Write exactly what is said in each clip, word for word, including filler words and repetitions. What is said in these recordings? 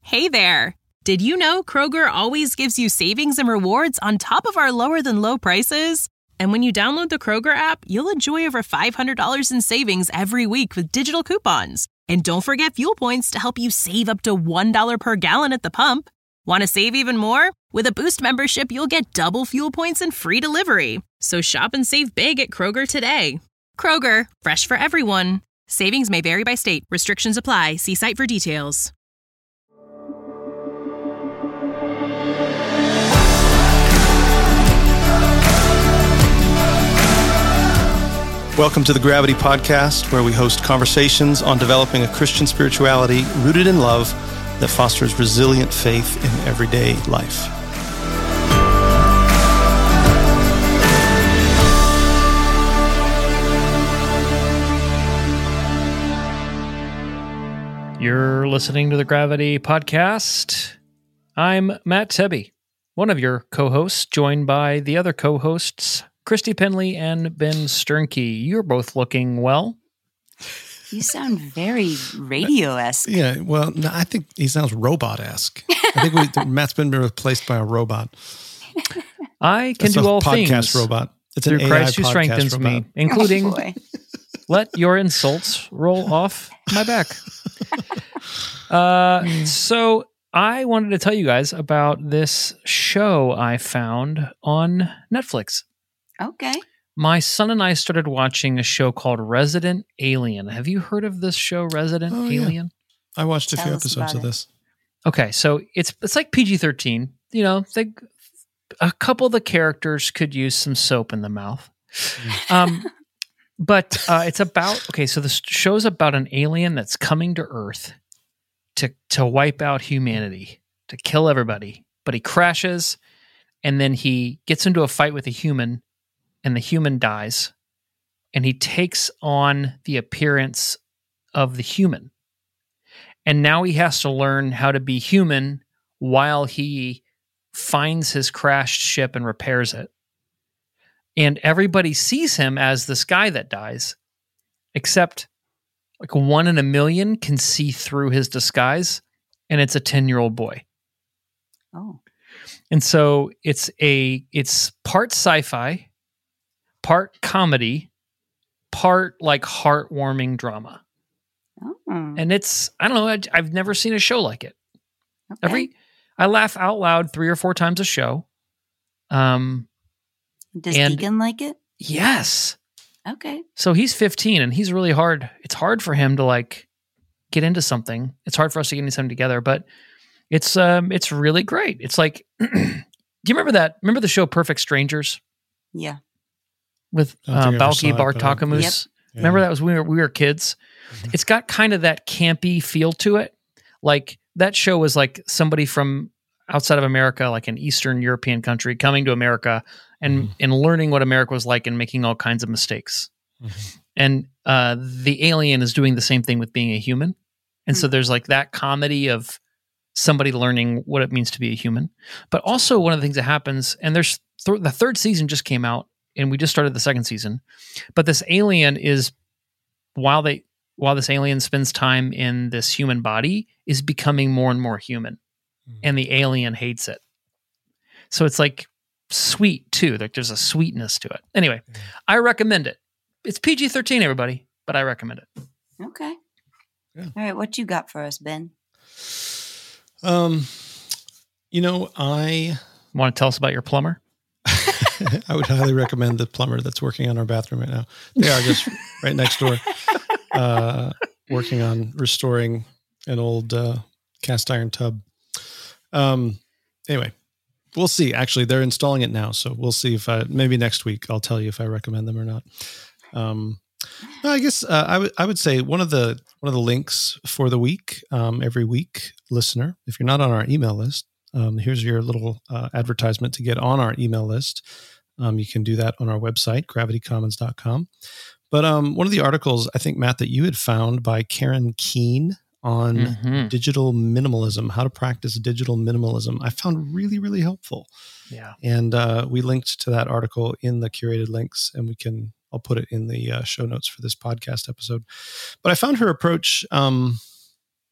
Hey there! Did you know Kroger always gives you savings and rewards on top of our lower-than-low prices? And when you download the Kroger app, you'll enjoy over five hundred dollars in savings every week with digital coupons. And don't forget fuel points to help you save up to one dollar per gallon at the pump. Want to save even more? With a Boost membership, you'll get double fuel points and free delivery. So shop and save big at Kroger today. Kroger, fresh for everyone. Savings may vary by state. Restrictions apply. See site for details. Welcome to the Gravity Podcast, where we host conversations on developing a Christian spirituality rooted in love that fosters resilient faith in everyday life. You're listening to the Gravity Podcast. I'm Matt Tebbe, one of your co-hosts, joined by the other co-hosts, Christy Penley and Ben Sternke. You're both looking well. You sound very radio-esque. Yeah, well, no, I think he sounds robot-esque. I think we, Matt's been replaced by a robot. I can It's do a all podcast things robot. It's through an Christ A I who strengthens robot. me, including Oh, boy. let your insults roll off my back. Uh, so I wanted to tell you guys about this show I found on Netflix. Okay. My son and I started watching a show called Resident Alien. Have you heard of this show, Resident Oh, yeah. Alien? I watched a Tell few us episodes about of it. this. Okay, so it's it's like P G thirteen. You know, they, a couple of the characters could use some soap in the mouth. Um, but uh, it's about, okay, so the show's about an alien that's coming to Earth to to wipe out humanity, to kill everybody. But he crashes, and then he gets into a fight with a human, and the human dies, and he takes on the appearance of the human. And now he has to learn how to be human while he finds his crashed ship and repairs it. And everybody sees him as this guy that dies, except like one in a million can see through his disguise, and it's a ten-year-old boy. Oh. And so it's a it's part sci-fi, part comedy, part like heartwarming drama. Oh. And it's, I don't know, I, I've never seen a show like it. Okay. Every, I laugh out loud three or four times a show. Um, Does and- Deacon like it? yes. Okay. So he's fifteen and he's really hard. It's hard for him to like get into something. It's hard for us to get into something together, but it's, um, it's really great. It's like, do you remember that? Remember the show Perfect Strangers Yeah. with I don't uh, think I ever Balki saw it, but I- Bartakamus? Yeah. Remember that was when we were, we were kids? Mhm. It's got kind of that campy feel to it. Like that show was like somebody from outside of America, like an Eastern European country, coming to America and, Mhm. and learning what America was like and making all kinds of mistakes. Mhm. And uh, the alien is doing the same thing with being a human. And so Hmm. there's like that comedy of somebody learning what it means to be a human. But also one of the things that happens, and there's th- the third season just came out and we just started the second season. But this alien is, while they while this alien spends time in this human body, is becoming more and more human. Mhm. And the alien hates it. So it's like sweet too. Like there's a sweetness to it. Anyway, Yeah. I recommend it. It's P G thirteen, everybody, but I recommend it. Okay. Yeah. All right. What you got for us, Ben? Um, you know, I Want to tell us about your plumber? I would highly recommend the plumber that's working on our bathroom right now. They are just right next door, uh, working on restoring an old uh, cast iron tub. Um, anyway, we'll see. Actually, they're installing it now, so we'll see if I maybe next week I'll tell you if I recommend them or not. Um, no, I guess uh, I would I would say one of the one of the links for the week um, every week, listener. If you're not on our email list, um, here's your little uh, advertisement to get on our email list. Um, you can do that on our website, gravity commons dot com. But um, one of the articles, I think, Matt, that you had found by Karen Keene on Mhm. digital minimalism, how to practice digital minimalism, I found really, really helpful. Yeah. And uh, we linked to that article in the curated links, and we can, I'll put it in the uh, show notes for this podcast episode. But I found her approach um,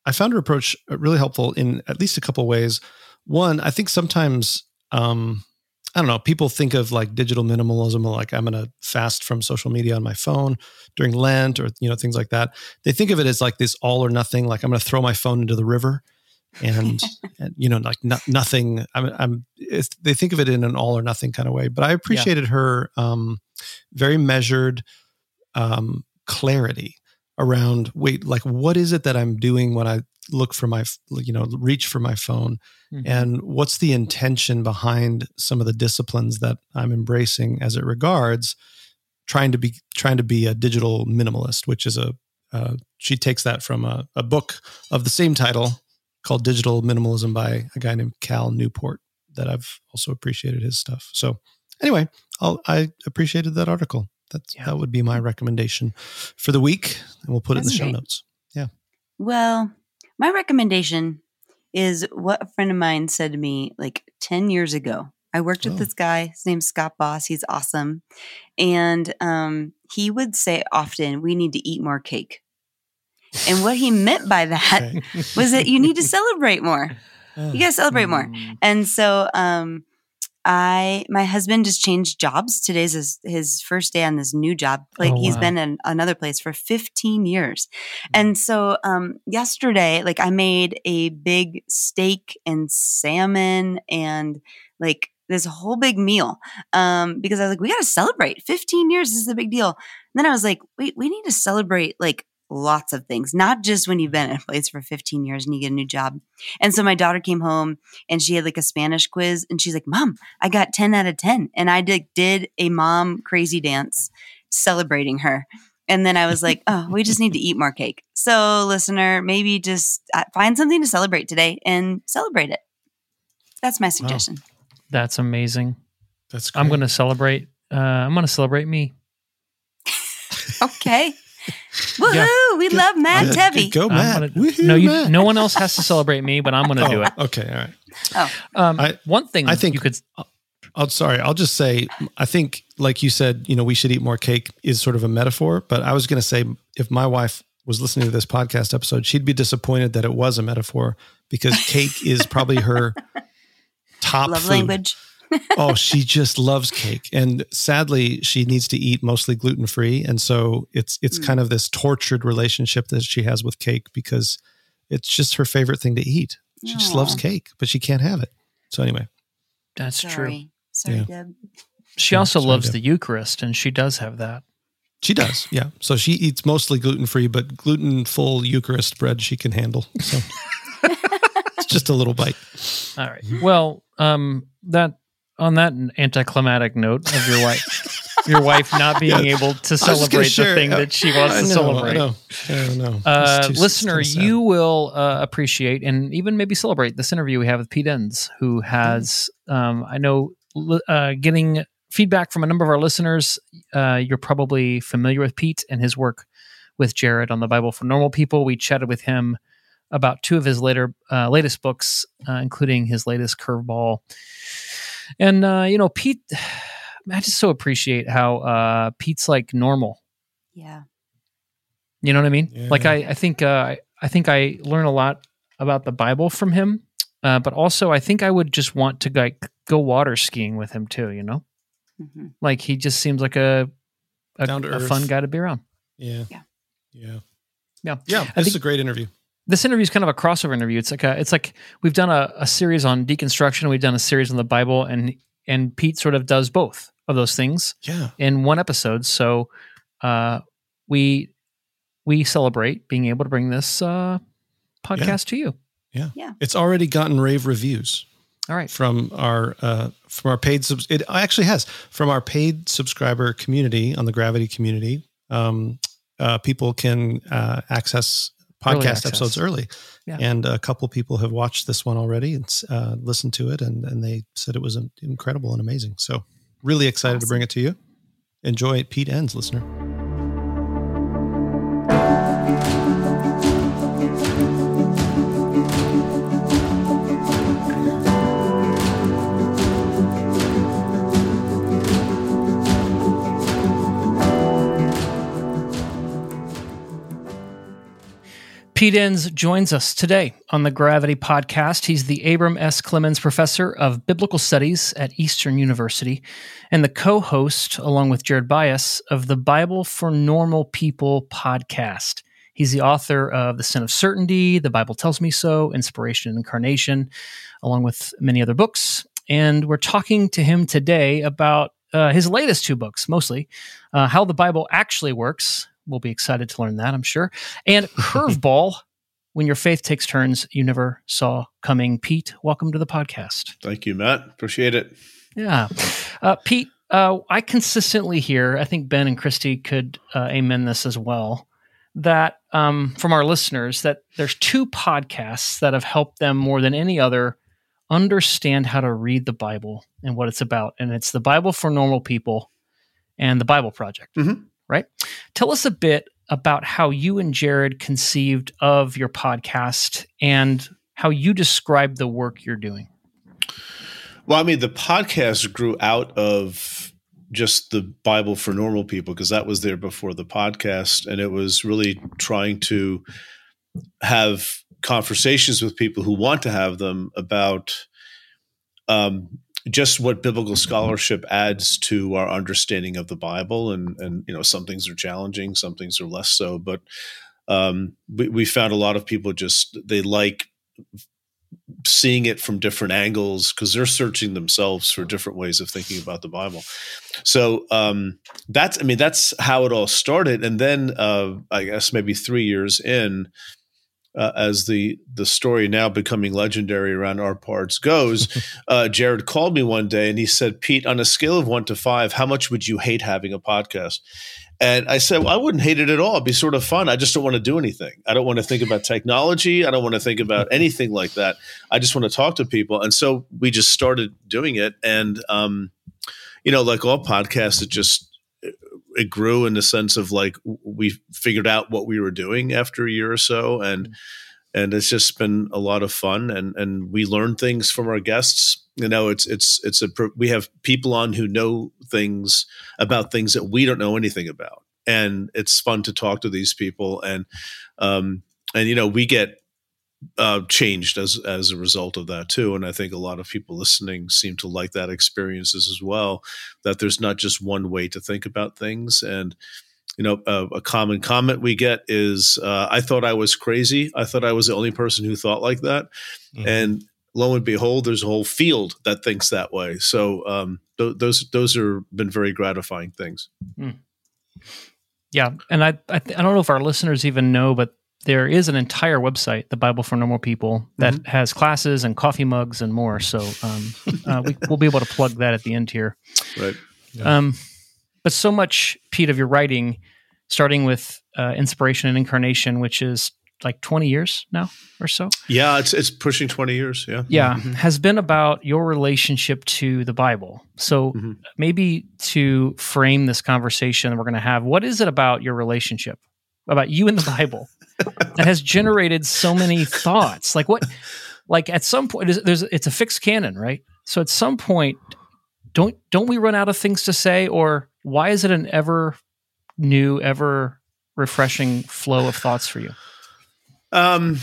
I found her approach really helpful in at least a couple of ways. One, I think sometimes, um, I don't know, people think of like digital minimalism, or like I'm going to fast from social media on my phone during Lent, or, you know, things like that. They think of it as like this all or nothing, like I'm going to throw my phone into the river and, and you know, like no, nothing. I'm, I'm it's, they think of it in an all or nothing kind of way, but I appreciated yeah. her um, very measured um, clarity around, wait, like, what is it that I'm doing when I look for my, you know, reach for my phone? Mm-hmm. And what's the intention behind some of the disciplines that I'm embracing as it regards trying to be, trying to be a digital minimalist, which is a, uh, she takes that from a, a book of the same title called Digital Minimalism by a guy named Cal Newport that I've also appreciated his stuff. So anyway, I'll, I appreciated that article. That's, yeah. That would be my recommendation for the week, and we'll put That's it in the great. show notes. Yeah. Well, my recommendation is what a friend of mine said to me like ten years ago. I worked with oh. this guy. His name's Scott Boss. He's awesome. And um, he would say often, we need to eat more cake. And what he meant by that okay. was that you need to celebrate more. Oh. You got to celebrate more. Mm. And so um, I, my husband just changed jobs. Today's his, his first day on this new job. Like, oh, he's wow. been in another place for fifteen years. And so um, yesterday, like, I made a big steak and salmon and like this whole big meal um, because I was like, we got to celebrate fifteen years. This is a big deal. And then I was like, wait, we need to celebrate like lots of things, not just when you've been in a place for fifteen years and you get a new job. And so my daughter came home and she had like a Spanish quiz and she's like, Mom, I got ten out of ten. And I did, did a mom crazy dance celebrating her. And then I was like, oh, we just need to eat more cake. So listener, maybe just find something to celebrate today and celebrate it. That's my suggestion. Wow. That's amazing. That's great. I'm going to celebrate. Uh, I'm going to celebrate me. Okay. Woohoo! Yeah. We good, love Matt good, Tevy. Go, Matt. Gonna, no, you, Matt. No one else has to celebrate me, but I'm going to oh, do it. Okay, all right. Oh, um, I, one thing I think you could. I'm sorry. I'll just say, I think, like you said, you know, we should eat more cake is sort of a metaphor. But I was going to say, if my wife was listening to this podcast episode, she'd be disappointed that it was a metaphor, because cake is probably her top love food. language. Oh, she just loves cake. And sadly, she needs to eat mostly gluten-free. And so it's it's mm. kind of this tortured relationship that she has with cake, because it's just her favorite thing to eat. She Aww. just loves cake, but she can't have it. So anyway. That's Sorry. true. Sorry, yeah. Deb. She also Sorry, loves Deb. the Eucharist, and she does have that. She does, yeah. So she eats mostly gluten-free, but gluten-full Eucharist bread she can handle. So it's just a little bite. All right. Well, um, that on that anticlimactic note of your wife, your wife not being yeah. able to celebrate the thing that she wants I to know, celebrate. I know. I know. Uh, too, listener, you will uh, appreciate and even maybe celebrate this interview we have with Pete Enns, who has, um, I know, uh, getting feedback from a number of our listeners. Uh, you're probably familiar with Pete and his work with Jared on the Bible for Normal People. We chatted with him about two of his later uh, latest books, uh, including his latest Curveball. And, uh, you know, Pete, I just so appreciate how uh, Pete's like normal. Yeah. You know what I mean? Yeah. Like, I, I think uh, I think I learn a lot about the Bible from him, uh, but also I think I would just want to like go water skiing with him too, you know? Mm-hmm. Like, he just seems like a, a, a fun guy to be around. Yeah. Yeah. Yeah. Yeah. Yeah. This is a great interview. This interview is kind of a crossover interview. It's like a, it's like we've done a, a series on deconstruction. We've done a series on the Bible, and and Pete sort of does both of those things yeah. in one episode. So uh, we we celebrate being able to bring this uh, podcast yeah. to you. Yeah. Yeah. It's already gotten rave reviews. All right. From our uh, from our paid subs, it actually has from our paid subscriber community on the Gravity community. Um, uh, people can uh, access podcast episodes early, yeah. and a couple people have watched this one already and uh, listened to it, and, and they said it was incredible and amazing. So, really excited awesome. to bring it to you. Enjoy Pete Enns, listener. Pete Enns joins us today on the Gravity Podcast. He's the Abram S. Clemens Professor of Biblical Studies at Eastern University and the co-host, along with Jared Byas, of the Bible for Normal People podcast. He's the author of The Sin of Certainty, The Bible Tells Me So, Inspiration and Incarnation, along with many other books. And we're talking to him today about uh, his latest two books, mostly, uh, How the Bible Actually Works. We'll be excited to learn that, I'm sure. And Curveball, When Your Faith Takes Turns You Never Saw Coming. Pete, welcome to the podcast. Thank you, Matt. Appreciate it. Yeah. Uh, Pete, uh, I consistently hear, I think Ben and Christy could uh, amen this as well, that um, from our listeners, that there's two podcasts that have helped them more than any other understand how to read the Bible and what it's about. And it's the Bible for Normal People and the Bible Project. Mm-hmm. Right? Tell us a bit about how you and Jared conceived of your podcast and how you describe the work you're doing. Well, I mean, the podcast grew out of just the Bible for Normal People because that was there before the podcast. And it was really trying to have conversations with people who want to have them about um just what biblical scholarship adds to our understanding of the Bible. And, and you know, some things are challenging, some things are less so. But um, we, we found a lot of people just, they like seeing it from different angles because they're searching themselves for different ways of thinking about the Bible. So um, that's, I mean, that's how it all started. And then uh, I guess maybe three years in, Uh, as the the story now becoming legendary around our parts goes, uh, Jared called me one day and he said, Pete, on a scale of one to five, how much would you hate having a podcast? And I said, well, I wouldn't hate it at all. It'd be sort of fun. I just don't want to do anything. I don't want to think about technology. I don't want to think about anything like that. I just want to talk to people. And so we just started doing it. And, um, you know, like all podcasts, it just it grew in the sense of like we figured out what we were doing after a year or so, and mm-hmm. and it's just been a lot of fun, and and we learn things from our guests. You know, it's it's it's a we have people on who know things about things that we don't know anything about, and it's fun to talk to these people, and um and you know we get uh, changed as as a result of that too. And I think a lot of people listening seem to like that experiences as well, that there's not just one way to think about things. And, you know, a, a common comment we get is, uh, I thought I was crazy. I thought I was the only person who thought like that. Mm-hmm. And lo and behold, there's a whole field that thinks that way. So um, th- those those are been very gratifying things. Mm. Yeah. And I I, th- I don't know if our listeners even know, but there is an entire website, the Bible for Normal People, that mm-hmm. has classes and coffee mugs and more. So um, uh, we, we'll be able to plug that at the end here. Right. Yeah. Um, but so much, Pete, of your writing, starting with uh, Inspiration and Incarnation, which is like twenty years now or so. Yeah, it's it's pushing twenty years. Yeah. Yeah, mm-hmm. has been about your relationship to the Bible. So mm-hmm. maybe to frame this conversation that we're going to have, what is it about your relationship, about you and the Bible, that has generated so many thoughts? Like what, like at some point, there's, it's a fixed canon, right? So at some point, don't don't we run out of things to say, or why is it an ever new, ever refreshing flow of thoughts for you? Um,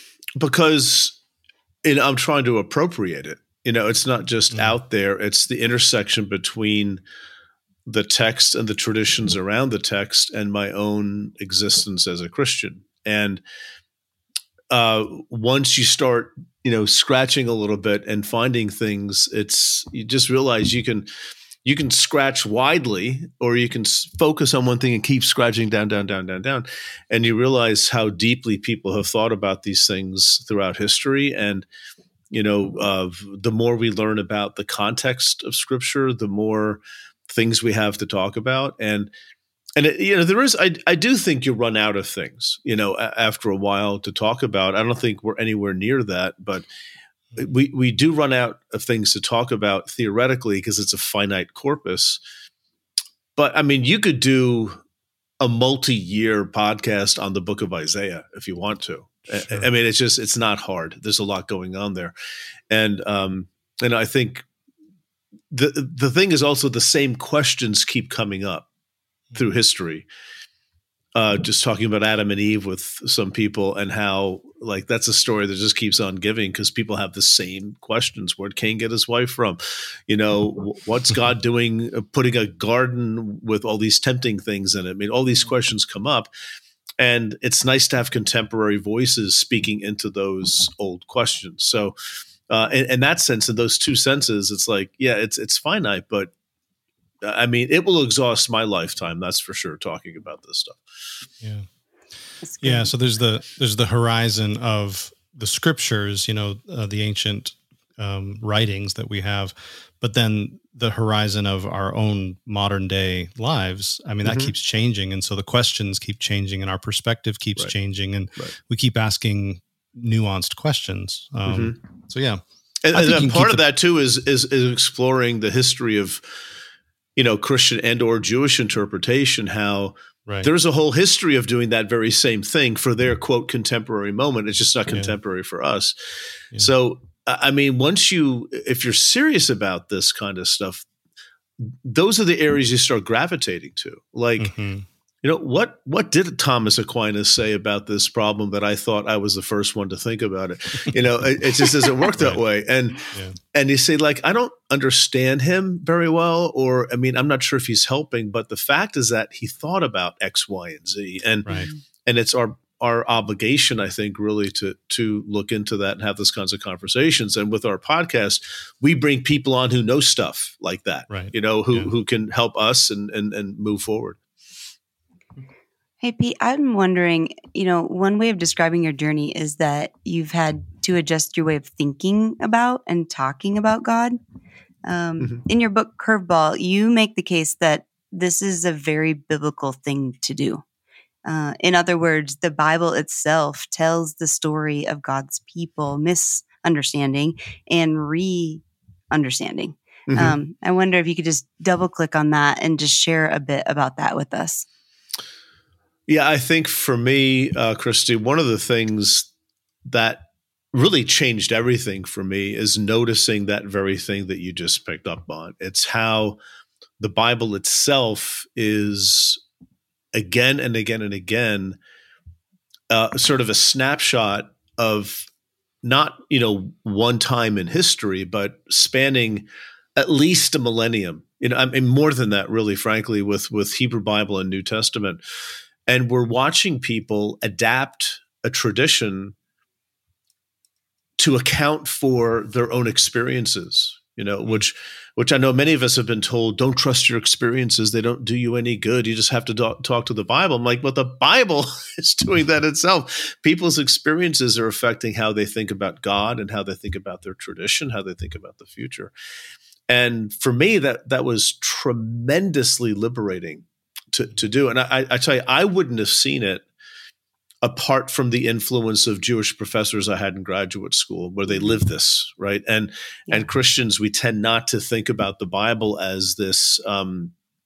because you know, I'm trying to appropriate it. You know, it's not just mm. out there; it's the intersection between the text and the traditions around the text and my own existence as a Christian. And uh, once you start, you know, scratching a little bit and finding things, it's, you just realize you can, you can scratch widely, or you can focus on one thing and keep scratching down, down, down, down, down. And you realize how deeply people have thought about these things throughout history. And, you know, uh, the more we learn about the context of Scripture, the more things we have to talk about. And, and it, you know, there is, I, I do think you run out of things, you know, a, after a while to talk about. I don't think we're anywhere near that, but we, we do run out of things to talk about theoretically because it's a finite corpus. But I mean, you could do a multi-year podcast on the book of Isaiah if you want to. Sure. I, I mean, it's just, it's not hard. There's a lot going on there. And, um, and I think the, the thing is also the same questions keep coming up through history. uh, just talking about Adam and Eve with some people and how like that's a story that just keeps on giving because people have the same questions. Where'd Cain get his wife from? You know, what's God doing putting a garden with all these tempting things in it? I mean, all these questions come up. And it's nice to have contemporary voices speaking into those old questions. So uh, in, in that sense, in those two senses, it's like, yeah, it's it's finite, but I mean, it will exhaust my lifetime. That's for sure. Talking about this stuff. Yeah, yeah. So there's the there's the horizon of the scriptures, you know, uh, the ancient um, writings that we have, but then the horizon of our own modern day lives. I mean, that mm-hmm. keeps changing, and so the questions keep changing, and our perspective keeps right. changing, and right. we keep asking nuanced questions. Um, mm-hmm. So yeah, and, and then part of the- that too is, is is exploring the history of, you know, Christian and or Jewish interpretation, how right. there's a whole history of doing that very same thing for their quote contemporary moment. It's just not contemporary yeah. for us. Yeah. So, I mean, once you, if you're serious about this kind of stuff, those are the areas you start gravitating to. Like, mm-hmm. you know, what, what did Thomas Aquinas say about this problem that I thought I was the first one to think about it? You know, it, it just doesn't work that right. way. And, yeah. and you say like, I don't understand him very well, or, I mean, I'm not sure if he's helping, but the fact is that he thought about X, Y, and Z, and, right. and it's our, our obligation, I think, really to, to look into that and have those kinds of conversations. And with our podcast, we bring people on who know stuff like that, right. you know, who, yeah. who can help us and, and, and move forward. Hey, Pete, I'm wondering, you know, one way of describing your journey is that you've had to adjust your way of thinking about and talking about God. Um, mm-hmm. In your book, Curveball, you make the case that this is a very biblical thing to do. Uh, in other words, the Bible itself tells the story of God's people misunderstanding and re-understanding. Mm-hmm. Um, I wonder if you could just double click on that and just share a bit about that with us. Yeah, I think for me, uh, Christy, one of the things that really changed everything for me is noticing that very thing that you just picked up on. It's how the Bible itself is again and again and again, uh, sort of a snapshot of not, you know, one time in history, but spanning at least a millennium. You know, I mean, more than that, really, frankly, with with Hebrew Bible and New Testament. And we're watching people adapt a tradition to account for their own experiences, you know, which which I know many of us have been told, don't trust your experiences. They don't do you any good. You just have to do- talk to the Bible. I'm like, well, the Bible is doing that itself. People's experiences are affecting how they think about God and how they think about their tradition, how they think about the future. And for me, that that was tremendously liberating to, to do. And I, I tell you, I wouldn't have seen it apart from the influence of Jewish professors I had in graduate school, where they live this, right? And yeah. and Christians, we tend not to think about the Bible as this um,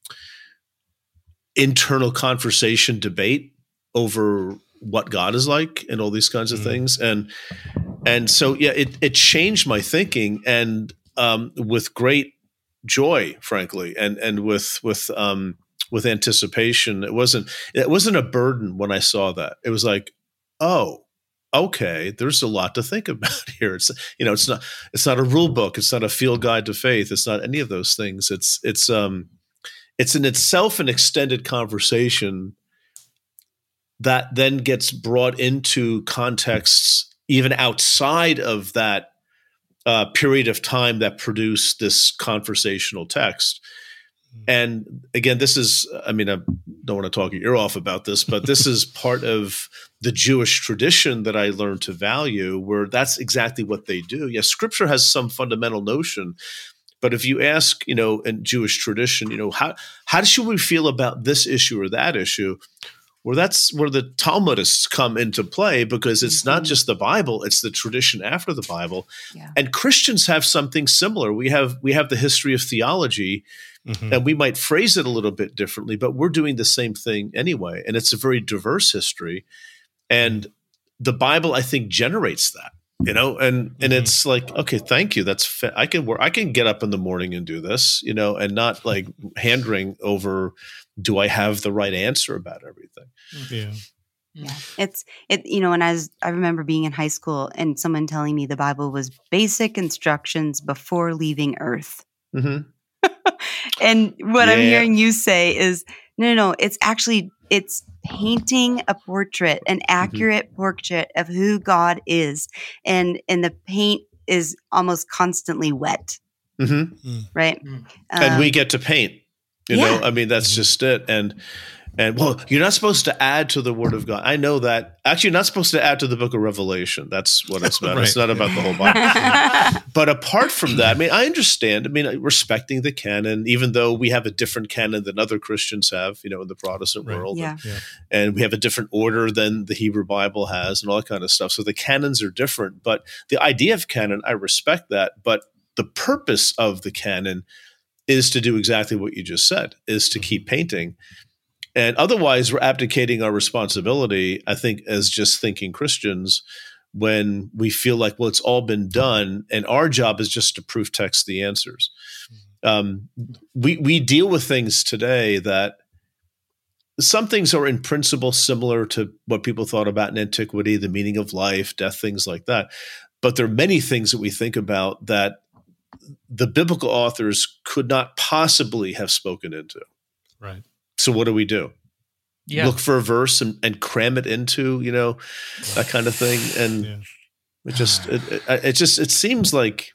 internal conversation debate over what God is like and all these kinds of mm-hmm. things. And and so, yeah, it it changed my thinking, and um, with great joy, frankly, and and with with um, with anticipation. It wasn't it wasn't a burden when I saw that. It was like, oh, okay, there's a lot to think about here. It's you know, it's not it's not a rule book. It's not a field guide to faith. It's not any of those things. It's it's um it's in itself an extended conversation that then gets brought into contexts even outside of that uh, period of time that produced this conversational text. And again, this is, I mean, I don't want to talk your ear off about this, but this is part of the Jewish tradition that I learned to value, where that's exactly what they do. Yes, Scripture has some fundamental notion, but if you ask, you know, in Jewish tradition, you know, how how should we feel about this issue or that issue? Well, that's where the Talmudists come into play, because it's mm-hmm. not just the Bible, it's the tradition after the Bible. Yeah. And Christians have something similar. We have we have the history of theology, mm-hmm. and we might phrase it a little bit differently, but we're doing the same thing anyway. And it's a very diverse history. And the Bible, I think, generates that. You know, and and Mhm. it's like, okay, thank you. That's fa- I can work. I can get up in the morning and do this, you know, and not like hand wring over. Do I have the right answer about everything? Yeah. Yeah, it's it. You know, when I was, I remember being in high school and someone telling me the Bible was basic instructions before leaving Earth. Mm-hmm. And what I'm Yeah. hearing you say is, no, no, no. It's actually it's painting a portrait, an accurate portrait of who God is, and and the paint is almost constantly wet, Mm-hmm. right? Mm. And we Um, get to paint. You yeah. know, I mean, that's Mhm. just it. And and well, you're not supposed to add to the Word of God. I know that. Actually, you're not supposed to add to the Book of Revelation. That's what it's about. It's Right. not about the whole Bible. But apart from that, I mean, I understand. I mean, respecting the canon, even though we have a different canon than other Christians have, you know, in the Protestant Right. world, yeah, Yeah. and we have a different order than the Hebrew Bible has, and all that kind of stuff. So the canons are different. But the idea of canon, I respect that. But the purpose of the canon is to do exactly what you just said: is to keep painting. And otherwise, we're abdicating our responsibility, I think, as just thinking Christians, when we feel like, well, it's all been done, and our job is just to proof text the answers. Um, we we deal with things today that some things are in principle similar to what people thought about in antiquity, the meaning of life, death, things like that. But there are many things that we think about that the biblical authors could not possibly have spoken into. Right. So what do we do? Yeah. Look for a verse and, and cram it into, you know, that kind of thing. And Yeah. it just, it, it, it just, it seems like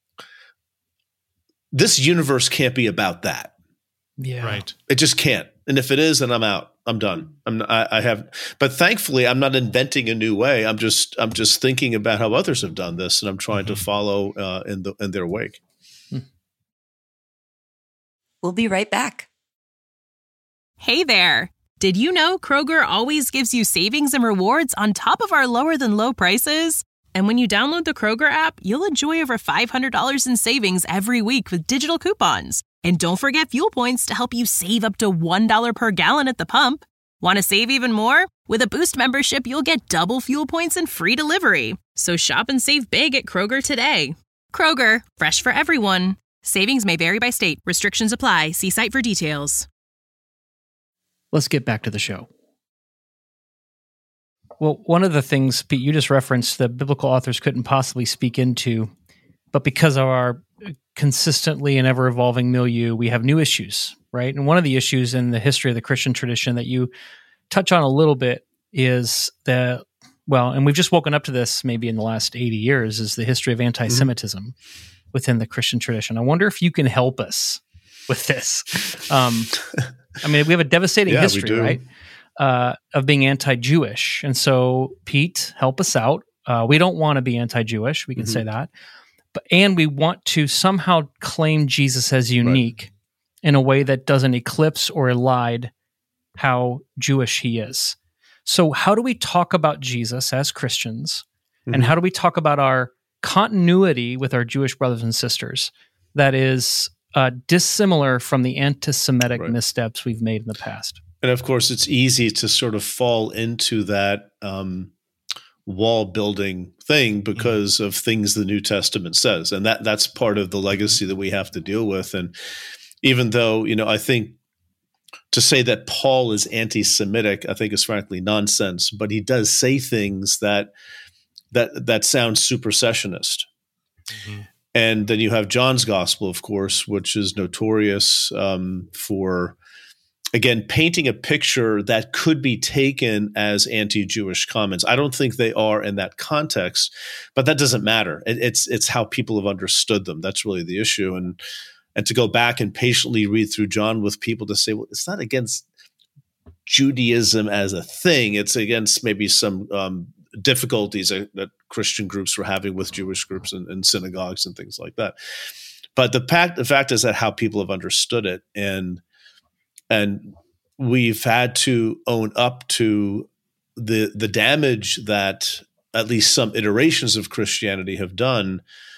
this universe can't be about that. Yeah. Right. It just can't. And if it is, then I'm out. I'm done. I'm I, I have, but thankfully I'm not inventing a new way. I'm just, I'm just thinking about how others have done this, and I'm trying Mhm. to follow uh, in the, in their wake. we'll be right back. Hey there! Did you know Kroger always gives you savings and rewards on top of our lower than low prices? And when you download the Kroger app, you'll enjoy over five hundred dollars in savings every week with digital coupons. And don't forget fuel points to help you save up to one dollar per gallon at the pump. Want to save even more? With a Boost membership, you'll get double fuel points and free delivery. So shop and save big at Kroger today. Kroger, fresh for everyone. Savings may vary by state. Restrictions apply. See site for details. Let's get back to the show. Well, one of the things, Pete, you just referenced that biblical authors couldn't possibly speak into, but because of our consistently and ever-evolving milieu, we have new issues, right? And one of the issues in the history of the Christian tradition that you touch on a little bit is that, well, and we've just woken up to this maybe in the last eighty years, is the history of anti-Semitism mm-hmm. within the Christian tradition. I wonder if you can help us with this. Um, I mean, we have a devastating Yeah, history, right? Uh, of being anti-Jewish. And so, Pete, help us out. Uh, we don't want to be anti-Jewish. We can mm-hmm. say that. But, and we want to somehow claim Jesus as unique right. in a way that doesn't eclipse or elide how Jewish he is. So how do we talk about Jesus as Christians? Mm-hmm. And how do we talk about our continuity with our Jewish brothers and sisters that is uh, dissimilar from the anti-Semitic right. missteps we've made in the past? And of course, it's easy to sort of fall into that um, wall building thing because mm-hmm. of things the New Testament says. And that that's part of the legacy that we have to deal with. And even though, you know, I think to say that Paul is anti-Semitic, I think is frankly nonsense, but he does say things that that that sound supersessionist. Mm-hmm. And then you have John's gospel, of course, which is notorious um, for, again, painting a picture that could be taken as anti-Jewish comments. I don't think they are in that context, but that doesn't matter. It, it's it's how people have understood them. That's really the issue. And and to go back and patiently read through John with people to say, well, it's not against Judaism as a thing. It's against maybe some um, difficulties that, that Christian groups were having with Jewish groups and, and synagogues and things like that. But the fact, the fact is that how people have understood it, and and we've had to own up to the the damage that at least some iterations of Christianity have done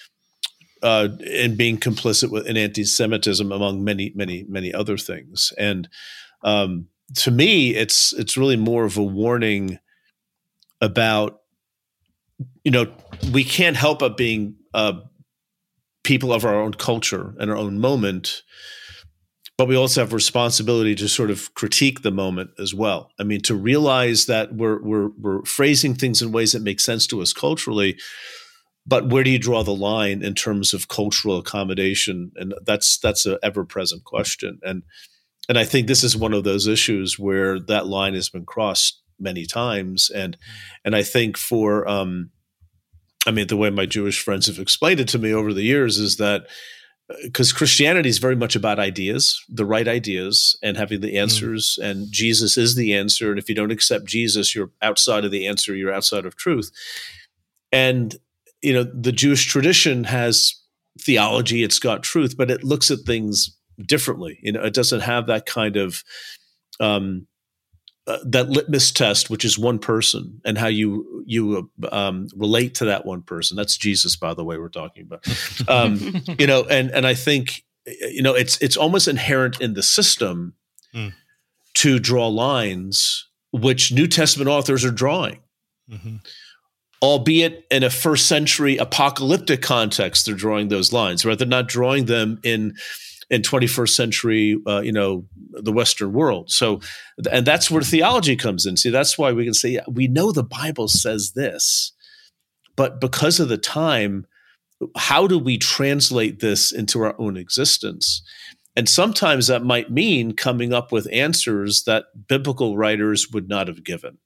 uh, in being complicit with in anti-Semitism, among many, many, many other things. And um, to me, it's it's really more of a warning about you know, we can't help but being uh, people of our own culture and our own moment, but we also have responsibility to sort of critique the moment as well. I mean, to realize that we're we're we're phrasing things in ways that make sense to us culturally, but where do you draw the line in terms of cultural accommodation? And that's that's an ever-present question. And and I think this is one of those issues where that line has been crossed many times. And and I think for um, I mean, the way my Jewish friends have explained it to me over the years is that because Christianity is very much about ideas, the right ideas, and having the answers, mm. and Jesus is the answer. And if you don't accept Jesus, you're outside of the answer, you're outside of truth. And, you know, the Jewish tradition has theology, it's got truth, but it looks at things differently. You know, it doesn't have that kind of um, uh, that litmus test, which is one person and how you you um, relate to that one person. That's Jesus, by the way, we're talking about. Um, you know, and and I think you know it's it's almost inherent in the system mm. to draw lines, which New Testament authors are drawing. Mm-hmm. Albeit in a first century apocalyptic context, they're drawing those lines, right? They're not drawing them in in twenty-first century, uh, you know, the Western world. So, and that's where theology comes in. See, that's why we can say, yeah, we know the Bible says this, but because of the time, how do we translate this into our own existence? And sometimes that might mean coming up with answers that biblical writers would not have given.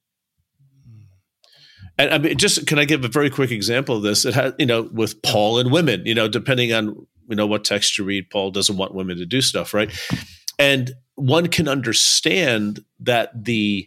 And I mean, just can I give a very quick example of this? It has, you know, with Paul and women, you know, depending on, you know, what text you read, Paul doesn't want women to do stuff, right? And one can understand that the,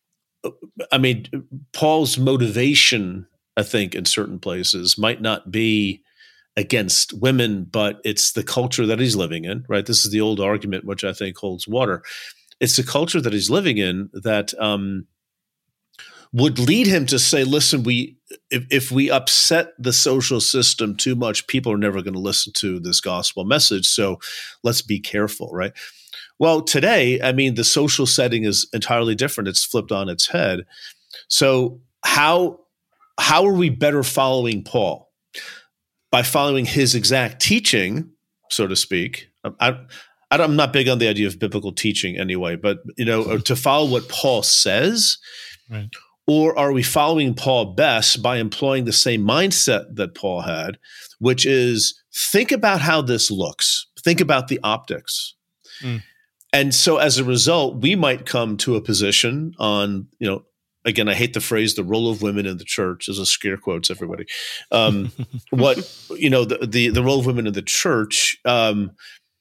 I mean, Paul's motivation, I think, in certain places might not be against women, but it's the culture that he's living in, right? This is the old argument, which I think holds water. It's the culture that he's living in that, um, would lead him to say, listen, we if, if we upset the social system too much, people are never going to listen to this gospel message. So let's be careful, right? Well, today, I mean, the social setting is entirely different. It's flipped on its head. So how how are we better following Paul? By following his exact teaching, so to speak. I, I'm not big on the idea of biblical teaching anyway, but you know, to follow what Paul says, right. Or are we following Paul best by employing the same mindset that Paul had, which is think about how this looks, think about the optics. Mm. And so as a result, we might come to a position on, you know, again, I hate the phrase, the role of women in the church. There's a scare quotes, everybody. Um, what, you know, the, the, the role of women in the church, um,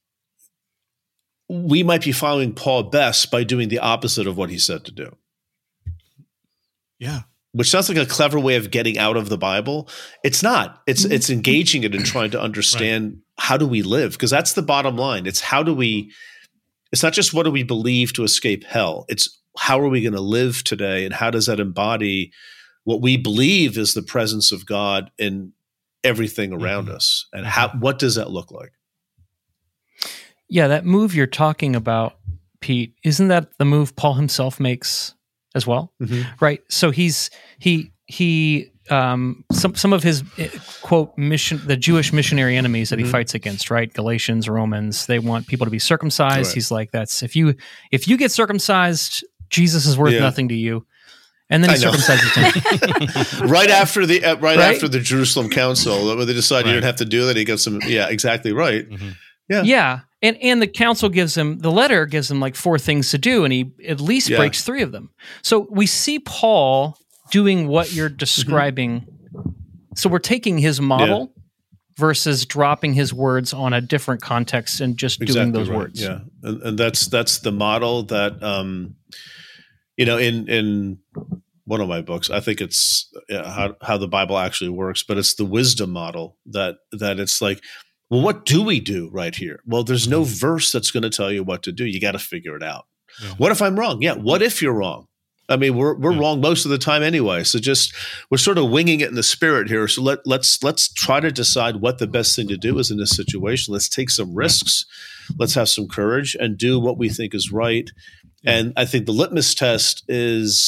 we might be following Paul best by doing the opposite of what he said to do. Yeah. Which sounds like a clever way of getting out of the Bible. It's not. It's it's engaging it and trying to understand right. How do we live? Because that's the bottom line. It's how do we – it's not just what do we believe to escape hell. It's how are we going to live today and how does that embody what we believe is the presence of God in everything around mm-hmm. us? And how what does that look like? Yeah, that move you're talking about, Pete, isn't that the move Paul himself makes – as well, mm-hmm. right? So he's he he um, some some of his quote mission the Jewish missionary enemies that mm-hmm. he fights against, right? Galatians, Romans, they want people to be circumcised. Right. He's like, that's if you if you get circumcised, Jesus is worth yeah. nothing to you. And then he circumcises him. right after the uh, right, right after the Jerusalem Council, when they decide right. you don't have to do that, he got some. Yeah, exactly right. Mm-hmm. Yeah, yeah. And and the council gives him, the letter gives him like four things to do, and he at least yeah. breaks three of them. So we see Paul doing what you're describing. Mm-hmm. So we're taking his model yeah. versus dropping his words on a different context and just exactly doing those right. words. Yeah, and, and that's that's the model that, um, you know, in in one of my books, I think it's uh, how how the Bible actually works, but it's the wisdom model that that it's like, well, what do we do right here? Well, there's no verse that's going to tell you what to do. You got to figure it out. Yeah. What if I'm wrong? Yeah. What if you're wrong? I mean, we're we're yeah. wrong most of the time anyway. So just we're sort of winging it in the spirit here. So let let's let's try to decide what the best thing to do is in this situation. Let's take some risks. Let's have some courage and do what we think is right. Yeah. And I think the litmus test is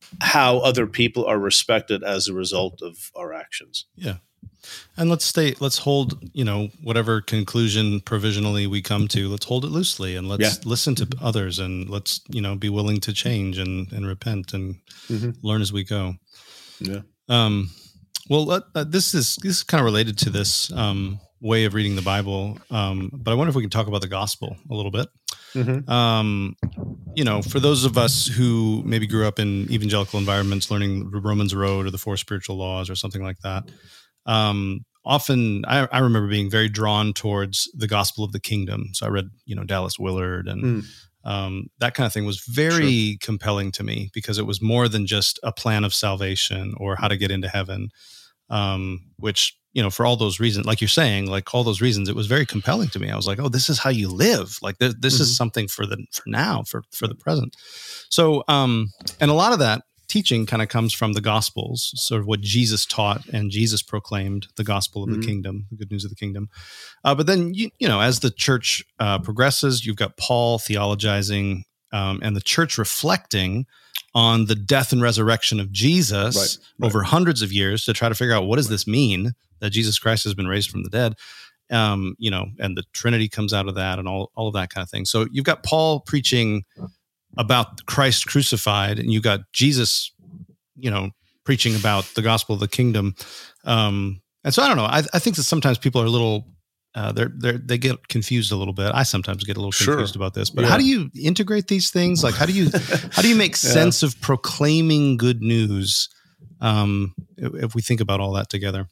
how other people are respected as a result of our actions. Yeah. And let's stay, let's hold, you know, whatever conclusion provisionally we come to, let's hold it loosely and let's yeah. listen to others and let's, you know, be willing to change and, and repent and mm-hmm. learn as we go. Yeah. Um, well, uh, this is, this is kind of related to this um, way of reading the Bible. Um, but I wonder if we can talk about the gospel a little bit. Mm-hmm. Um, you know, for those of us who maybe grew up in evangelical environments, learning the Romans Road or the Four Spiritual Laws or something like that, Um, often I, I remember being very drawn towards the gospel of the kingdom. So I read, you know, Dallas Willard and mm. um, that kind of thing was very sure. compelling to me because it was more than just a plan of salvation or how to get into heaven, um, which, you know, for all those reasons, like you're saying, like all those reasons, it was very compelling to me. I was like, oh, this is how you live. Like th- this mm-hmm. is something for the, for now, for, for the present. So, um, and a lot of that teaching kind of comes from the Gospels, sort of what Jesus taught and Jesus proclaimed, the gospel of mm-hmm. the kingdom, the good news of the kingdom. Uh, but then, you, you know, as the church uh, progresses, you've got Paul theologizing um, and the church reflecting on the death and resurrection of Jesus right, right. over hundreds of years to try to figure out what does this mean that Jesus Christ has been raised from the dead. Um, you know, and the Trinity comes out of that and all, all of that kind of thing. So you've got Paul preaching about Christ crucified, and you got Jesus, you know, preaching about the gospel of the kingdom. Um, and so I don't know. I, I think that sometimes people are a little, uh, they're they they get confused a little bit. I sometimes get a little sure. confused about this. But yeah. how do you integrate these things? Like, how do you how do you make yeah. sense of proclaiming good news? Um, if, if we think about all that together.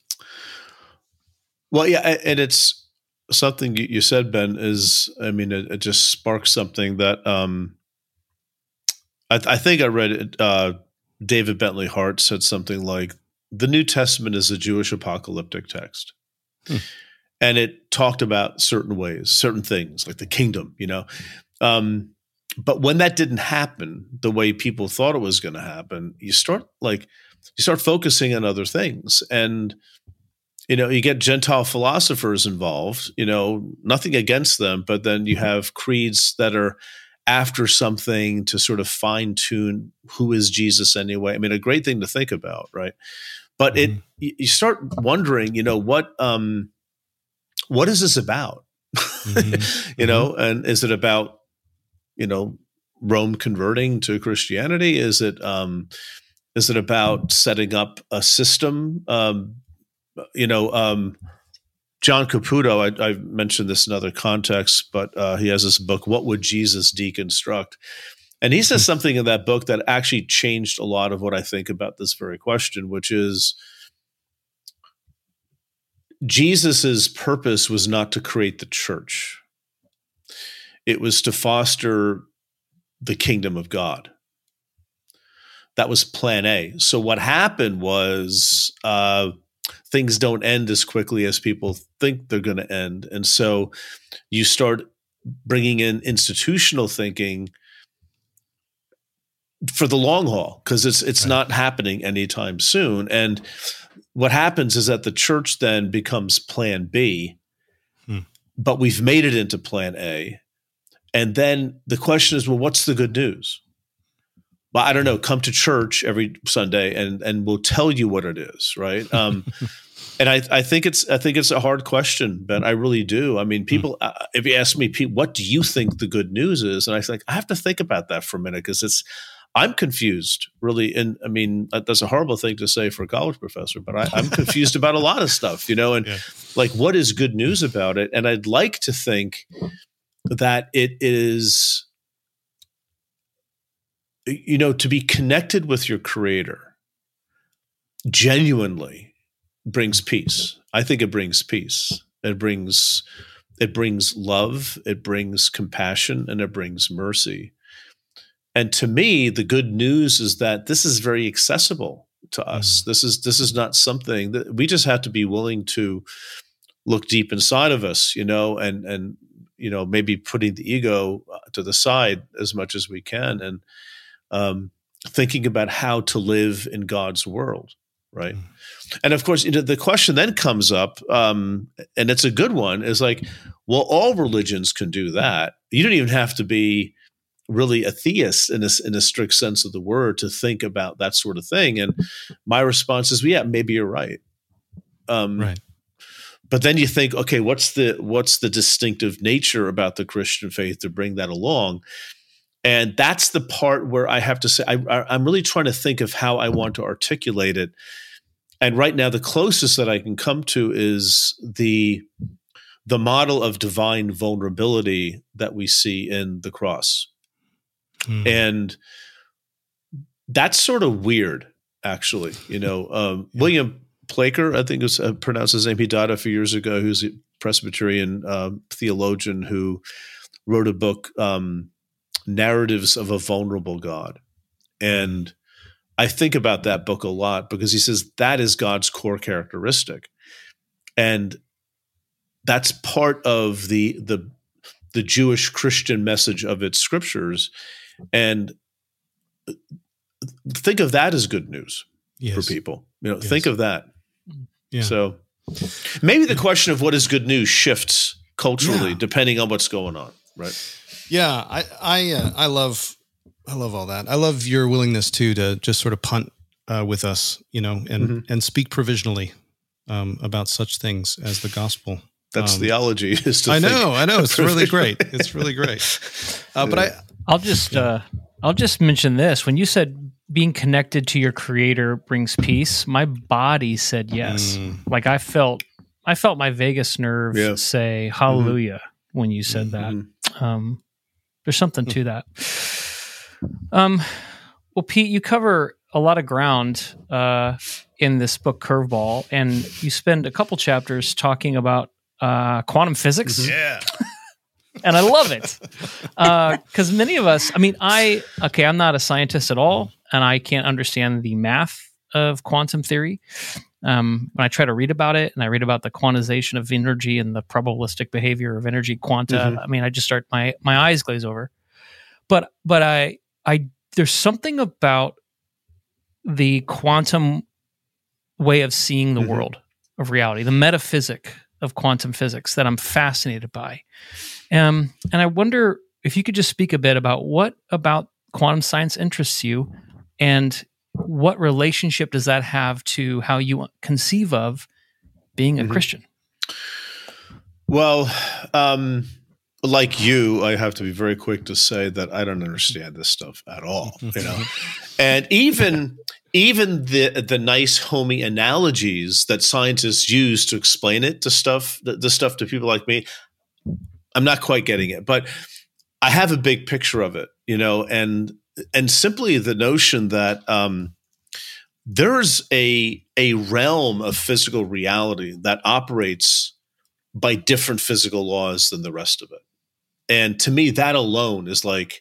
Well, yeah, and it's something you said, Ben. Is I mean, it, it just sparks something that. Um, I, th- I think I read it, uh, David Bentley Hart said something like, the New Testament is a Jewish apocalyptic text. Hmm. And it talked about certain ways, certain things, like the kingdom, you know. Um, but when that didn't happen the way people thought it was going to happen, you start like you start focusing on other things. And, you know, you get Gentile philosophers involved, you know, nothing against them, but then you have creeds that are after something to sort of fine tune who is Jesus anyway. I mean, a great thing to think about, right? But mm-hmm. it, you start wondering, you know, what, um, what is this about? Mm-hmm. you know, mm-hmm. and is it about, you know, Rome converting to Christianity? Is it, um, is it about setting up a system? Um, you know, um, John Caputo, I, I've mentioned this in other contexts, but uh, he has this book, What Would Jesus Deconstruct? And he says something in that book that actually changed a lot of what I think about this very question, which is Jesus's purpose was not to create the church. It was to foster the kingdom of God. That was plan A. So what happened was uh, things don't end as quickly as people think they're going to end. And so you start bringing in institutional thinking for the long haul, because it's it's right. not happening anytime soon. And what happens is that the church then becomes plan B, hmm. but we've made it into plan A. And then the question is, well, what's the good news? Well, I don't know. Come to church every Sunday, and and we'll tell you what it is, right? Um, and I, I think it's I think it's a hard question, Ben. I really do. I mean, people. Mm. Uh, if you ask me, Pete, what do you think the good news is? And I think I have to think about that for a minute, because it's I'm confused, really. And I mean, that's a horrible thing to say for a college professor, but I, I'm confused about a lot of stuff, you know. And yeah. like, what is good news about it? And I'd like to think that it is, you know, to be connected with your Creator genuinely brings peace. I think it brings peace. It brings, it brings love, it brings compassion, and it brings mercy. And to me, the good news is that this is very accessible to us. Mm. This is this is not something that we just have to be willing to look deep inside of us, you know, and and you know, maybe putting the ego to the side as much as we can, and um, thinking about how to live in God's world, right? Mm. And of course, you know, the question then comes up, um, and it's a good one, is like, well, all religions can do that. You don't even have to be really a theist in a, in a strict sense of the word to think about that sort of thing. And my response is, well, yeah, maybe you're right. Um, right. But then you think, okay, what's the what's the distinctive nature about the Christian faith to bring that along? And that's the part where I have to say, I, I, I'm really trying to think of how I want to articulate it. And right now, the closest that I can come to is the the model of divine vulnerability that we see in the cross. Hmm. And that's sort of weird, actually. You know, um, yeah. William Plaker, I think it was uh, pronounced his name. He died a few years ago. Who's a Presbyterian uh, theologian who wrote a book, um, Narratives of a Vulnerable God. And I think about that book a lot because he says that is God's core characteristic. And that's part of the the the Jewish Christian message of its scriptures. And think of that as good news yes. for people. You know, yes. think of that. Yeah. So maybe the question of what is good news shifts culturally yeah. depending on what's going on, right? Yeah, I I uh, I love I love all that. I love your willingness too to just sort of punt uh, with us, you know, and mm-hmm. and speak provisionally um, about such things as the gospel. That's um, theology. Is to I know, I know. It's really great. It's really great. Uh, but I, I'll just, yeah. uh, I'll just mention this. When you said being connected to your Creator brings peace, my body said yes. Mm. Like I felt, I felt my vagus nerve yeah. say hallelujah mm-hmm. when you said mm-hmm. that. Um, there's something to that. Um, well, Pete, you cover a lot of ground uh, in this book, Curveball, and you spend a couple chapters talking about uh, quantum physics. Mm-hmm. Yeah. And I love it. Because uh, many of us, I mean, I, okay, I'm not a scientist at all, and I can't understand the math of quantum theory. Um, when I try to read about it, and I read about the quantization of energy and the probabilistic behavior of energy quanta, mm-hmm. I mean, I just start, my my eyes glaze over. But but I I there's something about the quantum way of seeing the mm-hmm. world, of reality, the metaphysic of quantum physics that I'm fascinated by. Um, and I wonder if you could just speak a bit about what about quantum science interests you, and what relationship does that have to how you conceive of being a mm-hmm. Christian? Well, um, like you, I have to be very quick to say that I don't understand this stuff at all, you know. And even even the the nice homey analogies that scientists use to explain it to stuff, the, the stuff to people like me, I'm not quite getting it. But I have a big picture of it, you know, and and simply the notion that um, there's a a realm of physical reality that operates by different physical laws than the rest of it. And to me, that alone is like,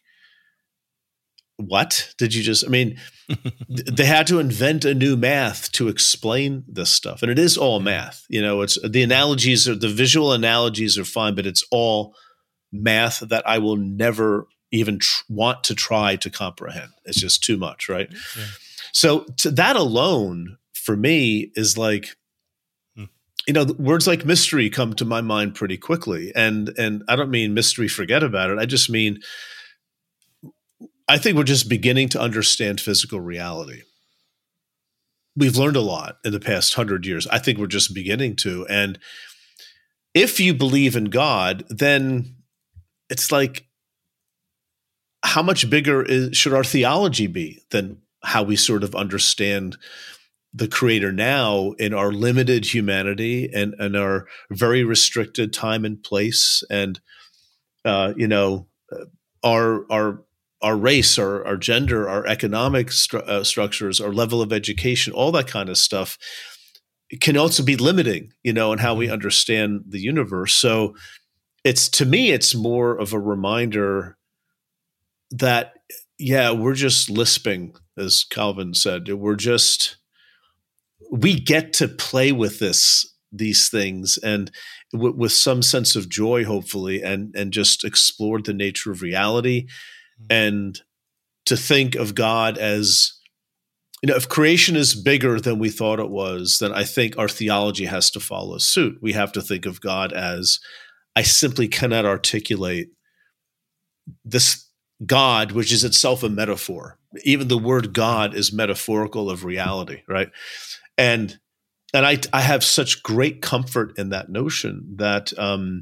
what did you just, I mean, they had to invent a new math to explain this stuff. And it is all math, you know, it's the analogies are the visual analogies are fine, but it's all math that I will never even tr- want to try to comprehend. It's just too much. Right. Yeah. So to that alone for me is like, you know, words like mystery come to my mind pretty quickly. And and I don't mean mystery, forget about it. I just mean, I think we're just beginning to understand physical reality. We've learned a lot in the past hundred years. I think we're just beginning to. And if you believe in God, then it's like, how much bigger is, should our theology be than how we sort of understand the Creator now in our limited humanity and, and our very restricted time and place, and uh, you know, our our our race, our our gender, our economic stru- uh, structures, our level of education, all that kind of stuff can also be limiting, you know, in how we understand the universe. So it's, to me, it's more of a reminder that, yeah, we're just lisping, as Calvin said. We're just we get to play with this, these things, and w- with some sense of joy, hopefully, and and just explore the nature of reality, mm-hmm. and to think of God as, you know, if creation is bigger than we thought it was, then I think our theology has to follow suit. We have to think of God as, I simply cannot articulate this God, which is itself a metaphor. Even the word God is metaphorical of reality, right? And and I I have such great comfort in that notion that um,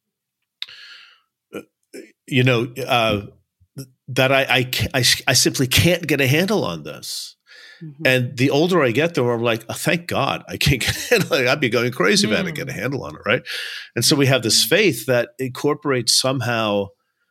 you know uh, that I, I I I simply can't get a handle on this. Mm-hmm. And the older I get, the more I'm like, oh, thank God I can't get a handle. Like, I'd be going crazy mm. if I had to get a handle on it, right? And so we have this faith that incorporates somehow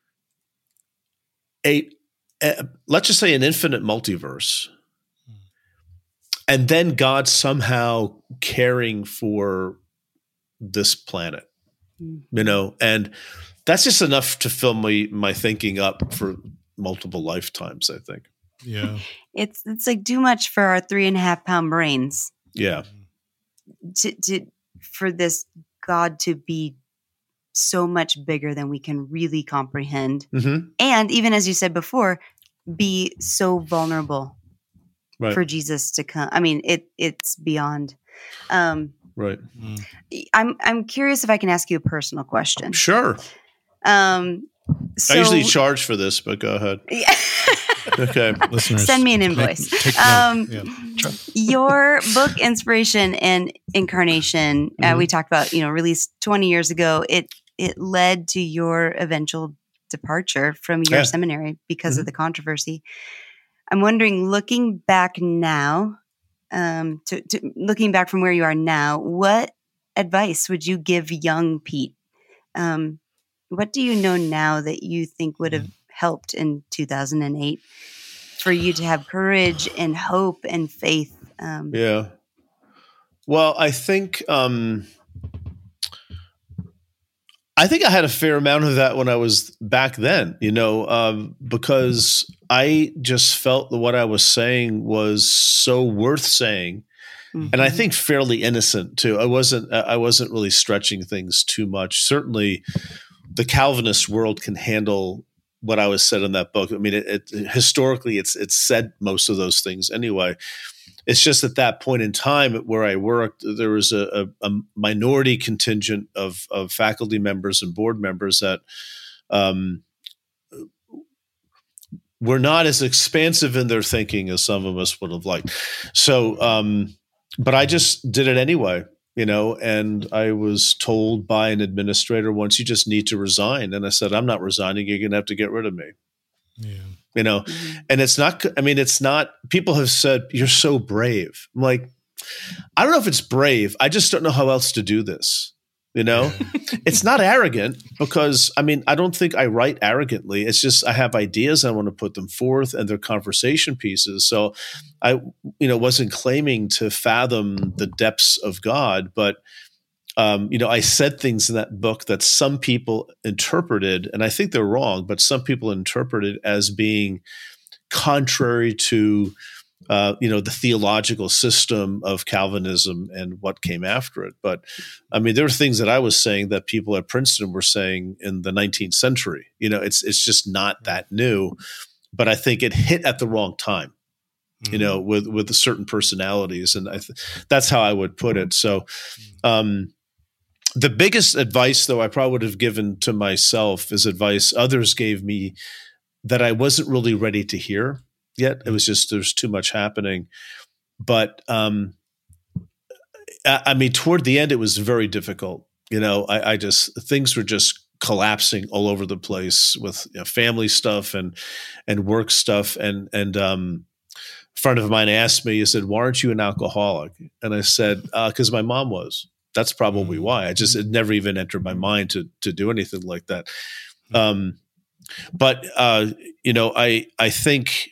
a, a let's just say an infinite multiverse, mm. and then God somehow caring for this planet, mm. you know, and that's just enough to fill my my thinking up for multiple lifetimes, I think. Yeah. It's it's like too much for our three and a half pound brains. Yeah. To, to for this God to be so much bigger than we can really comprehend. Mm-hmm. And even as you said before, be so vulnerable right. for Jesus to come. I mean, it it's beyond. Um, right. Mm. I'm I'm curious if I can ask you a personal question. Sure. Um, so, I usually charge for this, but go ahead. Yeah. Okay. Listeners, send me an invoice. Take, take um, yeah. Your book, Inspiration and Incarnation, mm-hmm. uh, we talked about, you know, released twenty years ago. It it led to your eventual departure from your yeah. seminary because mm-hmm. of the controversy. I'm wondering, looking back now, um, to, to looking back from where you are now, what advice would you give young Pete? Um, what do you know now that you think would have mm-hmm. helped in two thousand eight for you to have courage and hope and faith? Um, yeah. Well, I think, um, I think I had a fair amount of that when I was back then, you know, um, because I just felt that what I was saying was so worth saying. Mm-hmm. And I think fairly innocent too. I wasn't, I wasn't really stretching things too much. Certainly the Calvinist world can handle what I was said in that book. I mean, it, it, historically, it's it's said most of those things anyway. It's just at that point in time where I worked, there was a, a, a minority contingent of of faculty members and board members that um, were not as expansive in their thinking as some of us would have liked. So, um, but I just did it anyway. You know, and I was told by an administrator once, you just need to resign. And I said, I'm not resigning. You're going to have to get rid of me. Yeah. You know, mm-hmm. and it's not, I mean, it's not, people have said, you're so brave. I'm like, I don't know if it's brave. I just don't know how else to do this. You know, it's not arrogant because, I mean, I don't think I write arrogantly. It's just I have ideas. I want to put them forth and they're conversation pieces. So I, you know, wasn't claiming to fathom the depths of God, but, um, you know, I said things in that book that some people interpreted, and I think they're wrong, but some people interpreted as being contrary to Uh, you know, the theological system of Calvinism and what came after it. But I mean, there are things that I was saying that people at Princeton were saying in the nineteenth century. You know, it's it's just not that new, but I think it hit at the wrong time, mm-hmm. you know, with, with certain personalities. And I th- that's how I would put it. So um, the biggest advice, though, I probably would have given to myself is advice others gave me that I wasn't really ready to hear yet. It was just, there's too much happening. But um, I, I mean, toward the end, it was very difficult. You know, I, I just, things were just collapsing all over the place with you know, family stuff and, and work stuff. And, and um, a friend of mine asked me, he said, why aren't you an alcoholic? And I said, uh, cause my mom was. That's probably why. I just, it never even entered my mind to, to do anything like that. Um, but, uh, you know, I, I think,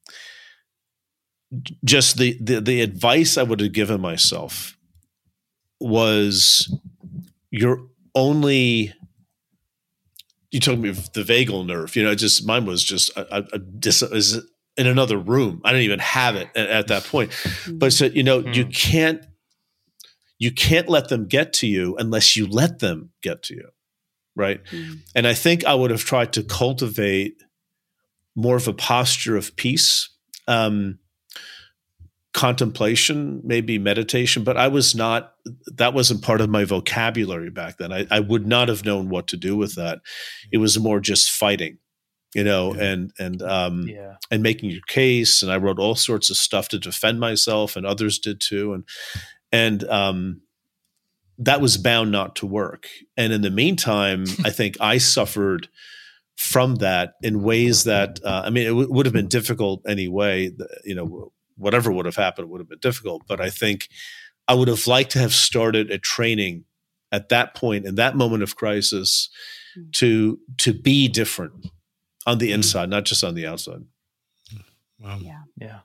just the, the the advice I would have given myself was you're only you told me the vagal nerve, you know, just mine was just a, a, a dis, is in another room. I didn't even have it at, at that point. But so you know, mm. you can't you can't let them get to you unless you let them get to you, right? Mm. And I think I would have tried to cultivate more of a posture of peace. Um, contemplation, maybe meditation, but I was not, that wasn't part of my vocabulary back then. I, I would not have known what to do with that. It was more just fighting, you know, Yeah. and and um, Yeah. and making your case. And I wrote all sorts of stuff to defend myself, and others did too. And and um, that was bound not to work. And in the meantime, I think I suffered from that in ways that uh, I mean, it w- would have been difficult anyway. You know, whatever would have happened, it would have been difficult. But I think I would have liked to have started a training at that point, in that moment of crisis, to to be different on the inside, not just on the outside. Wow. Yeah. Yeah.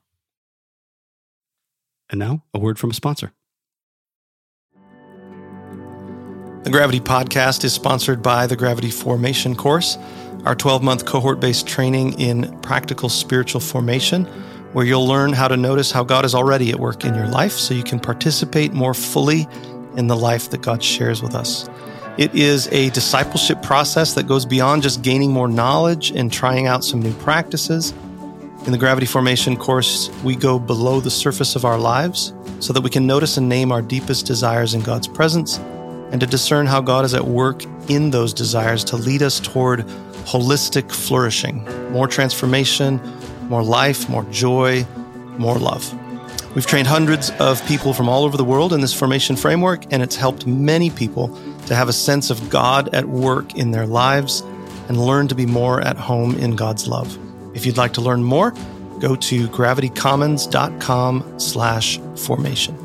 And now, a word from a sponsor. The Gravity Podcast is sponsored by the Gravity Formation course, our twelve-month cohort-based training in practical spiritual formation, where you'll learn how to notice how God is already at work in your life so you can participate more fully in the life that God shares with us. It is a discipleship process that goes beyond just gaining more knowledge and trying out some new practices. In the Gravity Formation course, we go below the surface of our lives so that we can notice and name our deepest desires in God's presence and to discern how God is at work in those desires to lead us toward holistic flourishing, more transformation, more life, more joy, more love. We've trained hundreds of people from all over the world in this formation framework, and it's helped many people to have a sense of God at work in their lives and learn to be more at home in God's love. If you'd like to learn more, go to gravitycommons.com slash formation.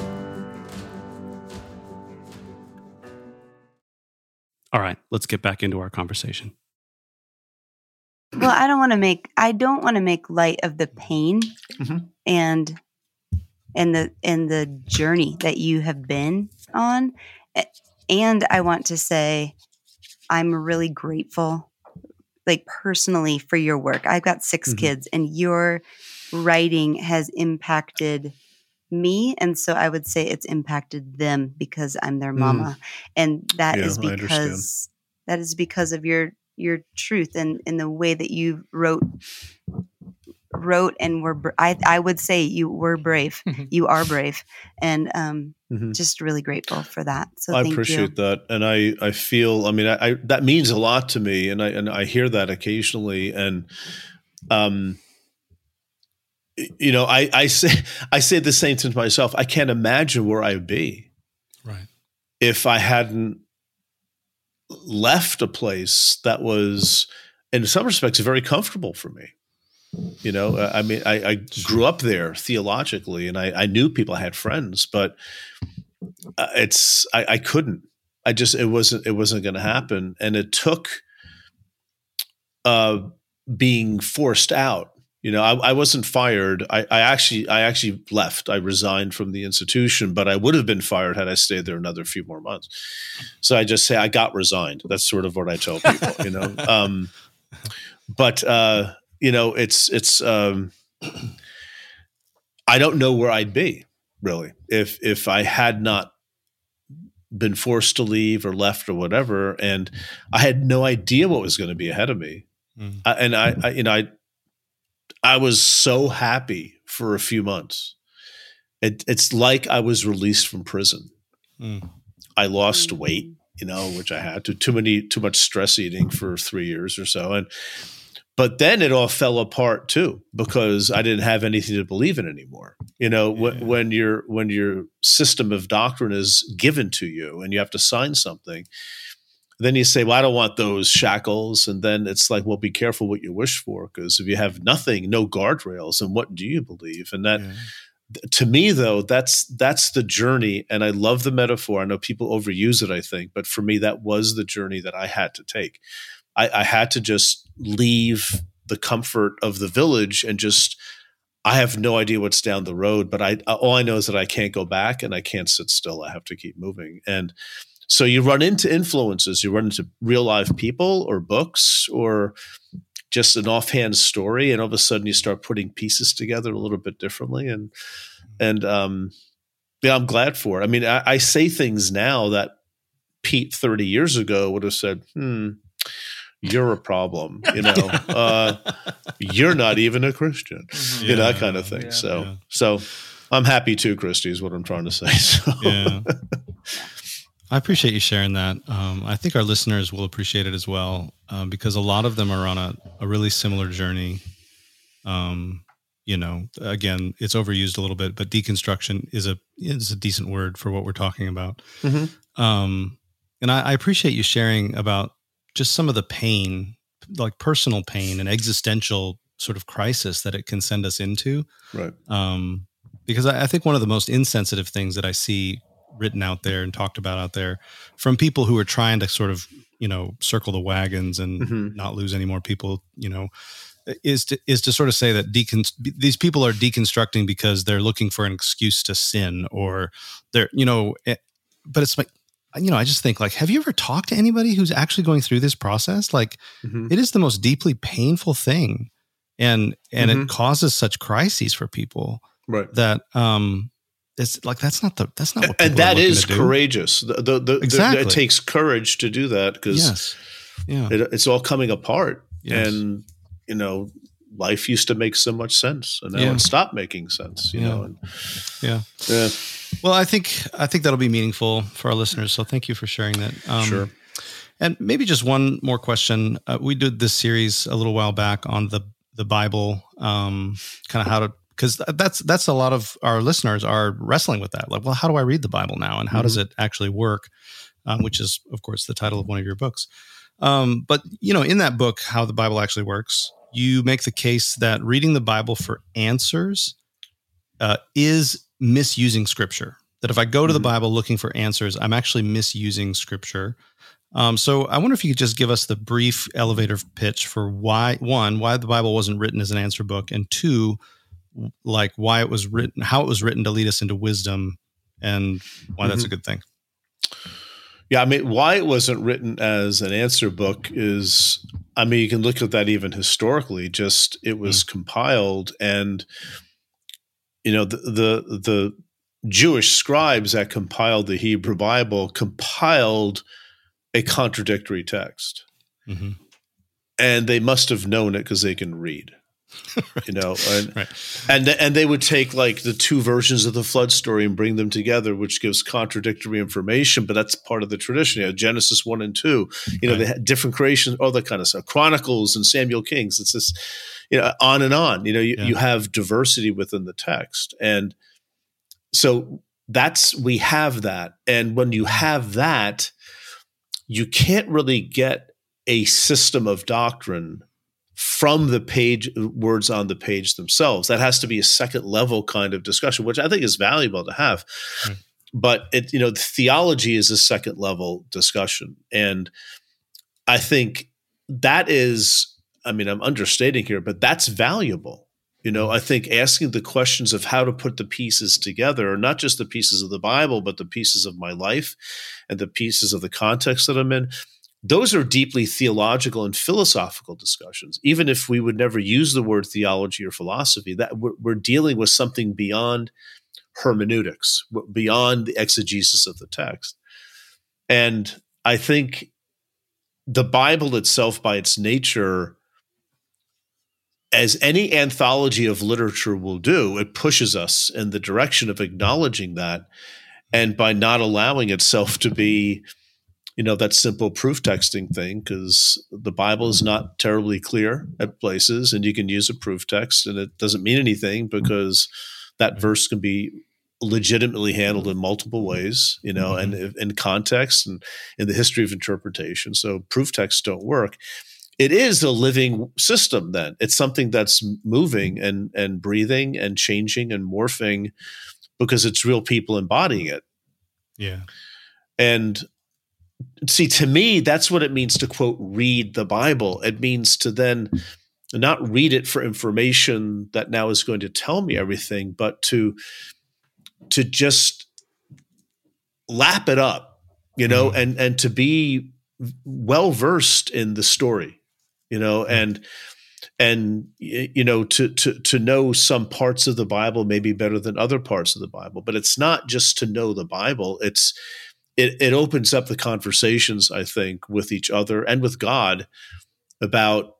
All right, let's get back into our conversation. Well, I don't want to make I don't want to make light of the pain Mhm. and and the and the journey that you have been on. And I want to say I'm really grateful, like personally, for your work. I've got six Mhm. kids, and your writing has impacted me, and so I would say it's impacted them because I'm their mama, and that Yeah, is I understand. because that is because of your your truth and in the way that you wrote wrote and were. br- I I would say you were brave. You are brave, and um, Mhm. just really grateful for that. So I thank appreciate you. that, and I I feel. I mean, I, I that means a lot to me, and I and I hear that occasionally, and um, y- you know, I I say I say the same to myself. I can't imagine where I'd be Right. if I hadn't left a place that was, in some respects, very comfortable for me. You know, I mean, I, I grew up there theologically, and I, I knew people, I had friends, but uh, it's I, I couldn't. I just it wasn't it wasn't going to happen, and it took uh, being forced out. You know, I, I wasn't fired. I, I actually I actually left. I resigned from the institution, but I would have been fired had I stayed there another few more months. So I just say I got resigned. That's sort of what I tell people. You know, um, but. Uh, You know, it's it's. Um, I don't know where I'd be really if if I had not been forced to leave or left or whatever, and I had no idea what was going to be ahead of me. Mm. I, and I, I, you know, I I was so happy for a few months. It, it's like I was released from prison. Mm. I lost weight, you know, which I had to too many too much stress eating for three years or so, and. But then it all fell apart too because I didn't have anything to believe in anymore. You know, Yeah. when, when your when your system of doctrine is given to you and you have to sign something, then you say, "Well, I don't want those shackles." And then it's like, "Well, be careful what you wish for, because if you have nothing, no guardrails, and what do you believe?" And that, Yeah. to me, though, that's that's the journey. And I love the metaphor. I know people overuse it, I think, but for me, that was the journey that I had to take. I, I had to just leave the comfort of the village and just, I have no idea what's down the road, but I, all I know is that I can't go back and I can't sit still. I have to keep moving. And so you run into influences, you run into real life people or books or just an offhand story. And all of a sudden you start putting pieces together a little bit differently. And, and, um, yeah, I'm glad for it. I mean, I, I say things now that Pete thirty years ago would have said, hmm, you're a problem, you know, uh, you're not even a Christian, Mhm. you know, that Yeah, kind of thing. yeah, so, yeah. so I'm happy too, Christy, is what I'm trying to say. So. Yeah. I appreciate you sharing that. Um, I think our listeners will appreciate it as well, um, because a lot of them are on a, a really similar journey. Um, you know, again, it's overused a little bit, but deconstruction is a is a decent word for what we're talking about. Mm-hmm. Um, and I, I appreciate you sharing about just some of the pain, like personal pain and existential sort of crisis that it can send us into. Right. Um, because I, I think one of the most insensitive things that I see written out there and talked about out there from people who are trying to sort of, you know, circle the wagons and mm-hmm. not lose any more people, you know, is to, is to sort of say that decon- these people are deconstructing because they're looking for an excuse to sin, or they're, you know, but it's like, you know, I just think, like, have you ever talked to anybody who's actually going through this process? Like, mm-hmm. it is the most deeply painful thing. And, and mm-hmm. it causes such crises for people, right? That, um, it's like, that's not the, that's not what people and that are is to courageous. The, the, the, exactly. the, it takes courage to do that, because yes. yeah. it, it's all coming apart. Yes. And, you know, life used to make so much sense, and now yeah. it stopped making sense, you yeah. know? And, yeah. yeah. Well, I think, I think that'll be meaningful for our listeners. So thank you for sharing that. Um, sure. And maybe just one more question. Uh, we did this series a little while back on the, the Bible, um, kind of how to, because that's that's a lot of our listeners are wrestling with that. Like, well, how do I read the Bible now, and how mm-hmm. does it actually work? Um, which is, of course, the title of one of your books. Um, but you know, in that book, How the Bible Actually Works, you make the case that reading the Bible for answers uh, is misusing Scripture. That if I go to mm-hmm. the Bible looking for answers, I'm actually misusing Scripture. Um, so I wonder if you could just give us the brief elevator pitch for why, one, why the Bible wasn't written as an answer book, and two, like why it was written, how it was written to lead us into wisdom, and why mm-hmm. that's a good thing. Yeah, I mean, why it wasn't written as an answer book is, I mean, you can look at that even historically. Just it was mm. compiled, and you know, the, the the Jewish scribes that compiled the Hebrew Bible compiled a contradictory text, mm-hmm. and they must have known it because they can read. right. You know, and, right. and and they would take like the two versions of the flood story and bring them together, which gives contradictory information. But that's part of the tradition. You know, Genesis one and two. You know, right. they had different creations, all that kind of stuff. Chronicles and Samuel Kings. It's this, you know, on and on. You know, you, yeah. you have diversity within the text, and so that's we have that. And when you have that, you can't really get a system of doctrine from the page, words on the page themselves. That has to be a second level kind of discussion, which I think is valuable to have. Mm. But it, you know, theology is a second level discussion. And I think that is, I mean, I'm understating here, but that's valuable. You know, I think asking the questions of how to put the pieces together, not just the pieces of the Bible, but the pieces of my life and the pieces of the context that I'm in, those are deeply theological and philosophical discussions. Even if we would never use the word theology or philosophy, that we're, we're dealing with something beyond hermeneutics, beyond the exegesis of the text. And I think the Bible itself, by its nature, as any anthology of literature will do, it pushes us in the direction of acknowledging that, and by not allowing itself to be, you know, that simple proof texting thing, because the Bible is not terribly clear at places, and you can use a proof text and it doesn't mean anything because that verse can be legitimately handled in multiple ways, you know, mm-hmm. and in context and in the history of interpretation. So proof texts don't work. It is a living system then. It's something that's moving and, and breathing and changing and morphing because it's real people embodying it. Yeah. And see, to me, that's what it means to, quote, read the Bible. It means to then not read it for information that now is going to tell me everything, but to, to just lap it up, you know, mm-hmm. and, and to be well-versed in the story, you know, mm-hmm. and, and, you know, to, to, to know some parts of the Bible maybe better than other parts of the Bible, but it's not just to know the Bible. It's, It, it opens up the conversations, I think, with each other and with God about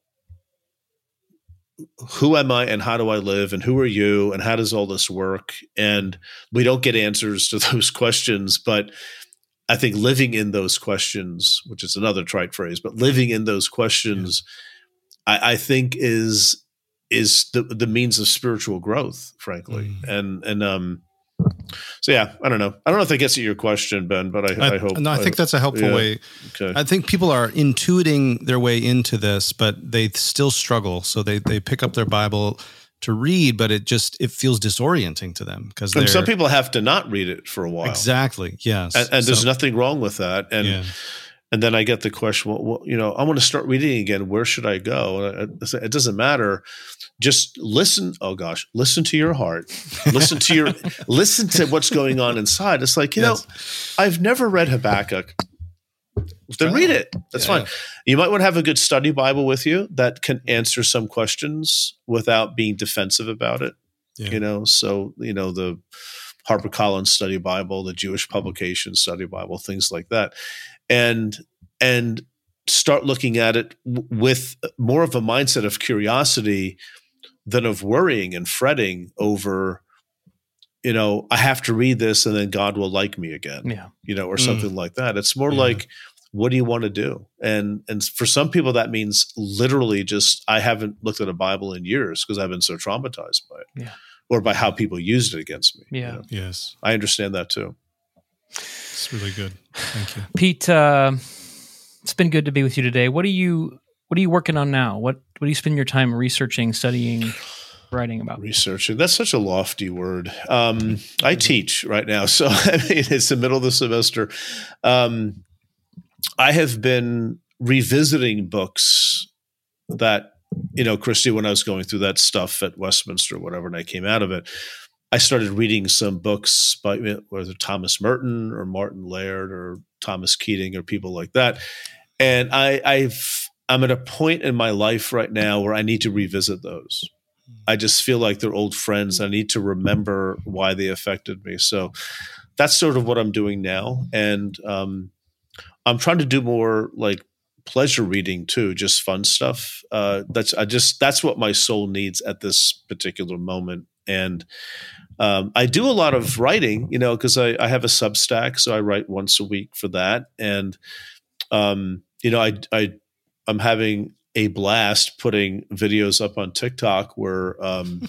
who am I and how do I live and who are you and how does all this work? And we don't get answers to those questions, but I think living in those questions, which is another trite phrase, but living in those questions, yeah. I, I think is is the the means of spiritual growth, frankly. Mm. And and um, so yeah, I don't know. I don't know if that gets at your question, Ben, but I, I, I hope. No, I think I, that's a helpful yeah. way. Okay. I think people are intuiting their way into this, but they still struggle. So they they pick up their Bible to read, but it just it feels disorienting to them because some people have to not read it for a while. Exactly. Yes. And, and so, there's nothing wrong with that. And yeah. and then I get the question, well, well, you know, I want to start reading again. Where should I go? And I, it doesn't matter. Just listen. Oh gosh, listen to your heart. Listen to your listen to what's going on inside. It's like, you yes. know, I've never read Habakkuk. Then read it. That's yeah. fine. You might want to have a good study Bible with you that can answer some questions without being defensive about it. Yeah. You know, so, you know, the HarperCollins Study Bible, the Jewish Publication Study Bible, things like that. And, and start looking at it w- with more of a mindset of curiosity than of worrying and fretting over, you know, I have to read this and then God will like me again, yeah. you know, or something mm. like that. It's more yeah. like, what do you want to do? And and for some people, that means literally just, I haven't looked at a Bible in years because I've been so traumatized by it yeah. or by how people used it against me. Yeah. You know? Yes. I understand that too. It's really good. Thank you. Pete, uh, it's been good to be with you today. What are you, what are you working on now? What, what do you spend your time researching, studying, writing about? Researching. That's such a lofty word. Um, I teach right now. So I mean, it's the middle of the semester. Um, I have been revisiting books that, you know, Christy, when I was going through that stuff at Westminster or whatever, and I came out of it, I started reading some books by whether Thomas Merton or Martin Laird or Thomas Keating or people like that. And I, I've, I'm at a point in my life right now where I need to revisit those. I just feel like they're old friends. I need to remember why they affected me. So that's sort of what I'm doing now. And, um, I'm trying to do more like pleasure reading too, just fun stuff. Uh, that's I just that's what my soul needs at this particular moment. And um, I do a lot of writing, you know, because I, I have a Substack, so I write once a week for that. And um, you know, I I I'm having a blast putting videos up on TikTok where um,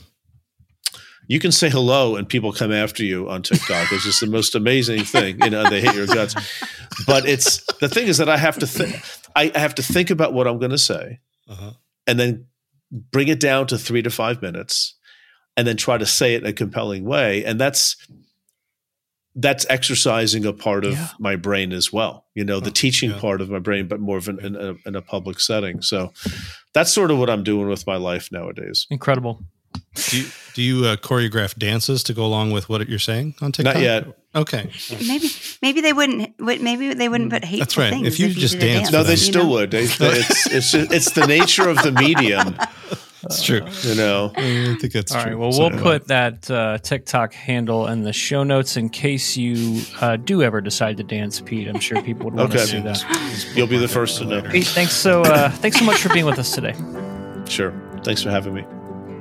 you can say hello and people come after you on TikTok. It's just the most amazing thing. You know, they hate your guts. But it's the thing is that I have to think. I have to think about what I'm going to say, uh-huh. and then bring it down to three to five minutes, and then try to say it in a compelling way. And that's that's exercising a part of yeah. my brain as well. You know, the oh, teaching yeah. part of my brain, but more of an, in, a, in a public setting. So that's sort of what I'm doing with my life nowadays. Incredible. Do you, do you uh, choreograph dances to go along with what you're saying on TikTok? Not yet. Okay. Maybe maybe they wouldn't. Maybe they wouldn't put hateful That's right. things. If you if just you did a dance, dance, no, they you still know? would. They, they, it's it's just, it's the nature of the medium. It's true. You know, I think that's All true. right. Well, So, we'll put that uh, TikTok handle in the show notes in case you uh, do ever decide to dance, Pete. I'm sure people would want Okay. to see that. you'll be the first to know. Pete, thanks so uh, thanks so much for being with us today. Sure. Thanks for having me.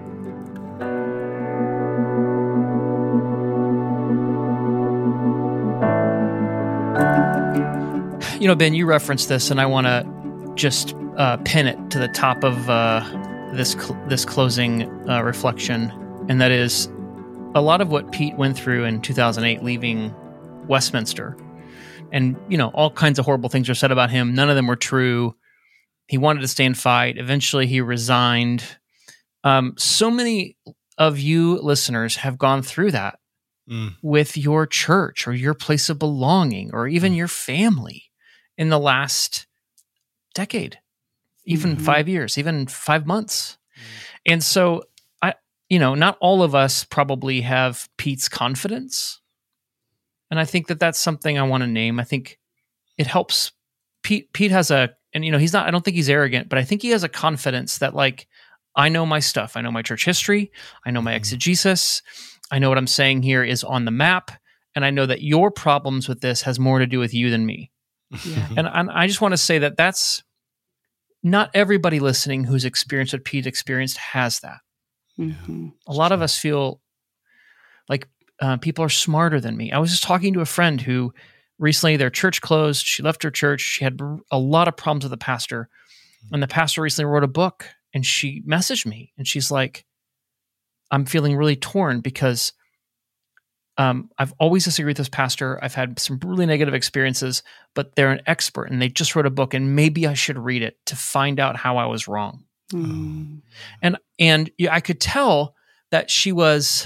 You know, Ben, you referenced this, and I want to just uh, pin it to the top of uh, this cl- this closing uh, reflection, and that is a lot of what Pete went through in two thousand eight, leaving Westminster, and you know, all kinds of horrible things were said about him. None of them were true. He wanted to stay and fight. Eventually, he resigned. Um, so many of you listeners have gone through that mm. with your church or your place of belonging, or even mm. your family. In the last decade, even mm-hmm. five years, even five months. Mm. And so, I, you know, not all of us probably have Pete's confidence. And I think that that's something I want to name. I think it helps. Pete, Pete has a, and you know, he's not, I don't think he's arrogant, but I think he has a confidence that like, I know my stuff. I know my church history. I know my exegesis. I know what I'm saying here is on the map. And I know that your problems with this has more to do with you than me. Yeah. And, and I just want to say that that's not everybody listening who's experienced what Pete experienced has that. Mm-hmm. A lot of us feel like uh, people are smarter than me. I was just talking to a friend who recently their church closed. She left her church. She had a lot of problems with the pastor. And the pastor recently wrote a book, and she messaged me, and she's like, I'm feeling really torn because um, I've always disagreed with this pastor. I've had some really negative experiences, but they're an expert, and they just wrote a book, and maybe I should read it to find out how I was wrong. Mm. And and yeah, I could tell that she was,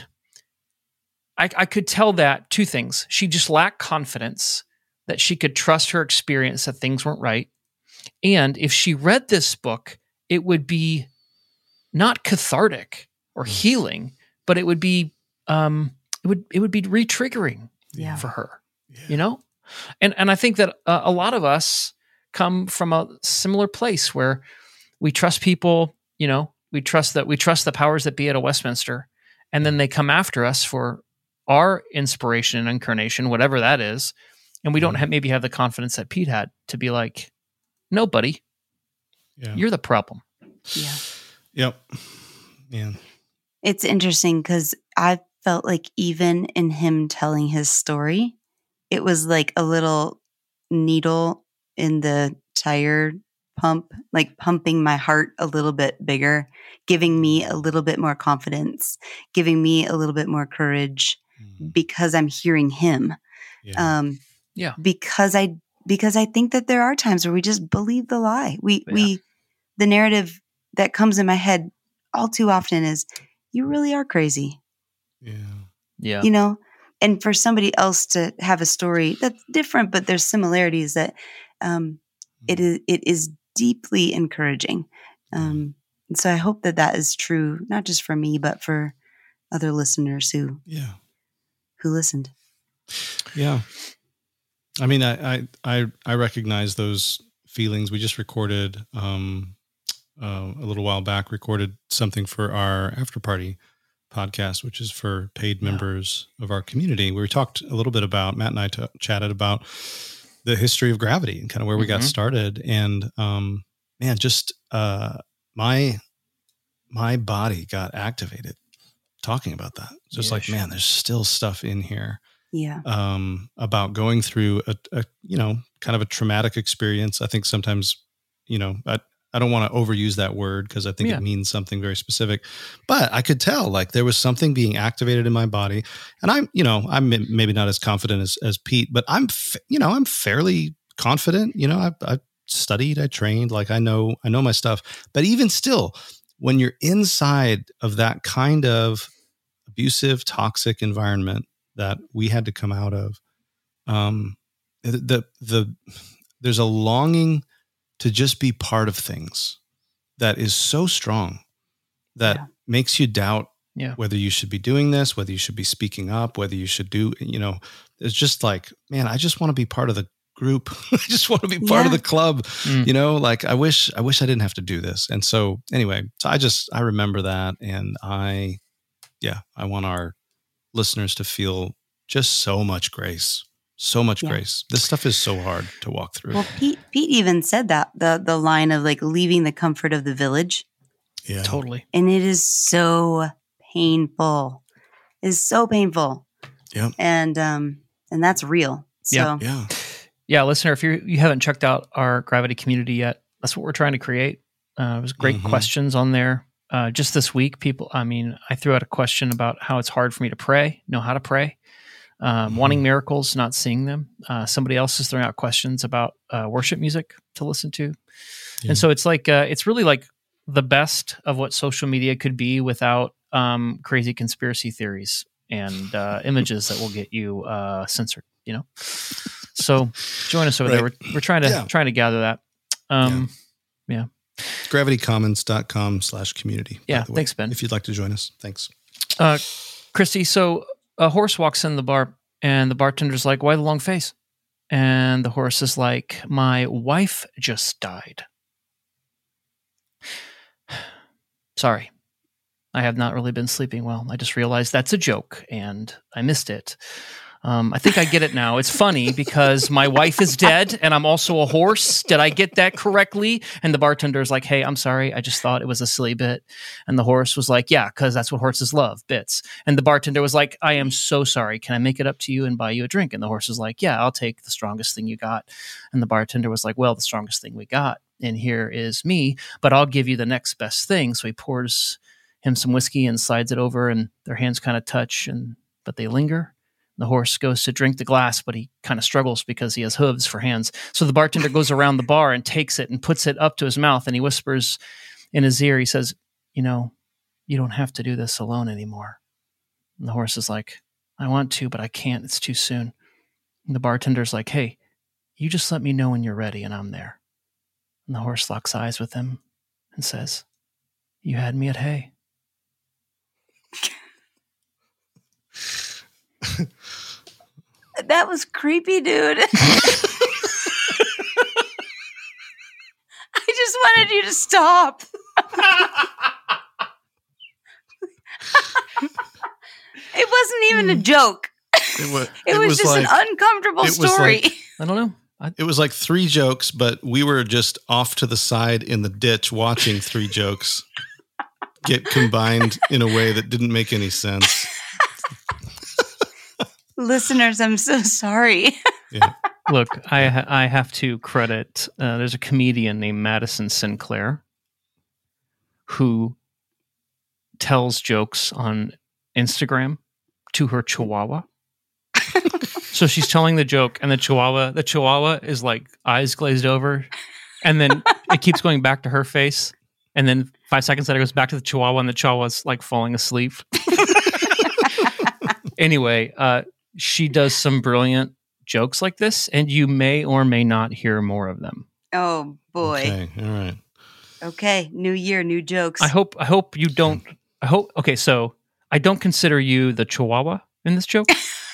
I, I could tell that two things. She just lacked confidence that she could trust her experience that things weren't right. And if she read this book, it would be not cathartic or healing, but it would be um, it would it would be re-triggering Yeah. for her. Yeah. You know, and and I think that uh, a lot of us come from a similar place where we trust people. You know, we trust that we trust the powers that be at a Westminster, and then they come after us for our inspiration and incarnation, whatever that is, and we don't have, maybe have the confidence that Pete had to be like, no, buddy, Yeah. you're the problem. Yeah. Yep. Man. It's interesting because I felt like even in him telling his story, it was like a little needle in the tire pump, like pumping my heart a little bit bigger, giving me a little bit more confidence, giving me a little bit more courage because I'm hearing him. Yeah. Um, Yeah. Because I because I think that there are times where we just believe the lie. We Yeah. we the narrative that comes in my head all too often is, you really are crazy. yeah. Yeah. You know, and for somebody else to have a story that's different, but there's similarities that um, it is it is deeply encouraging. Um, and so I hope that that is true, not just for me, but for other listeners who Yeah. who listened. Yeah. I mean, I, I, I, I recognize those feelings. We just recorded, um, uh, a little while back, recorded something for our after party podcast, which is for paid members of our community. We talked a little bit about, Matt and I t- chatted about the history of Gravity and kind of where we got Mhm. started. And, um, man, just, uh, my, my body got activated talking about that. Just Yeah, like, sure. man, there's still stuff in here Yeah. um, about going through a, a, you know, kind of a traumatic experience. I think sometimes, you know, I, I don't want to overuse that word because I think Yeah. it means something very specific, but I could tell like there was something being activated in my body. And I'm, you know, I'm m- maybe not as confident as, as Pete, but I'm, f- you know, I'm fairly confident. You know, I, I studied, I trained, like I know, I know my stuff, but even still, when you're inside of that kind of abusive, toxic environment that we had to come out of, um, the, the, the, there's a longing to just be part of things that is so strong that Yeah. makes you doubt Yeah. whether you should be doing this, whether you should be speaking up, whether you should do, you know, it's just like, man, I just want to be part of the group. I just want to be part of Yeah. the club. Mm. You know, like I wish, I wish I didn't have to do this. And so anyway, so I just, I remember that. And I, yeah, I want our listeners to feel just so much grace, so much Yeah. grace. This stuff is so hard to walk through. Well, Pete Pete even said that the the line of like leaving the comfort of the village, yeah. Totally. and it is so painful. It's so painful. Yep. And um and that's real. So Yeah. Yeah. Yeah, listener, if you you haven't checked out our Gravity community yet, that's what we're trying to create. Uh, it was great Mhm. questions on there. Uh, just this week, people, I mean, I threw out a question about how it's hard for me to pray, know how to pray, um, Mhm. wanting miracles, not seeing them. Uh, somebody else is throwing out questions about uh, worship music to listen to. Yeah. And so it's like, uh, it's really like the best of what social media could be without um, crazy conspiracy theories and uh, images that will get you uh, censored, you know? So join us over there. We're, Right. we're trying to, Yeah. trying to gather that. Um, gravitycommons.com slash community. by Yeah, the way, thanks, Ben. If you'd like to join us. Thanks. Uh, Christy, so a horse walks in the bar and the bartender's like, why the long face? And the horse is like, my wife just died. Sorry. I have not really been sleeping well. I just realized that's a joke and I missed it. Um, I think I get it now. It's funny because my wife is dead and I'm also a horse. Did I get that correctly? And the bartender's like, hey, I'm sorry. I just thought it was a silly bit. And the horse was like, yeah, because that's what horses love, bits. And the bartender was like, I am so sorry. Can I make it up to you and buy you a drink? And the horse was like, yeah, I'll take the strongest thing you got. And the bartender was like, well, the strongest thing we got in here is me, but I'll give you the next best thing. So he pours him some whiskey and slides it over, and their hands kind of touch, and but they linger. The horse goes to drink the glass, but he kind of struggles because he has hooves for hands. So the bartender goes around the bar and takes it and puts it up to his mouth, and he whispers in his ear, he says, you know, you don't have to do this alone anymore. And the horse is like, I want to, but I can't. It's too soon. And the bartender's like, hey, you just let me know when you're ready, and I'm there. And the horse locks eyes with him and says, you had me at hay. That was creepy, dude. I just wanted you to stop. It wasn't even a joke. It was, it it was, was just like, an uncomfortable it was story. like- I don't know. I, It was like three jokes, but we were just off to the side in the ditch watching three jokes get combined in a way that didn't make any sense. Listeners, I'm so sorry. Yeah. Look, I ha- I have to credit. Uh, there's a comedian named Madison Sinclair who tells jokes on Instagram to her Chihuahua. So she's telling the joke, and the Chihuahua, the Chihuahua is like eyes glazed over, and then it keeps going back to her face, and then five seconds later it goes back to the Chihuahua, and the Chihuahua's like falling asleep. Anyway, uh, she does some brilliant jokes like this, and you may or may not hear more of them. Oh boy. Okay. All right. Okay. New year, new jokes. I hope I hope you don't I hope okay, so I don't consider you the Chihuahua in this joke.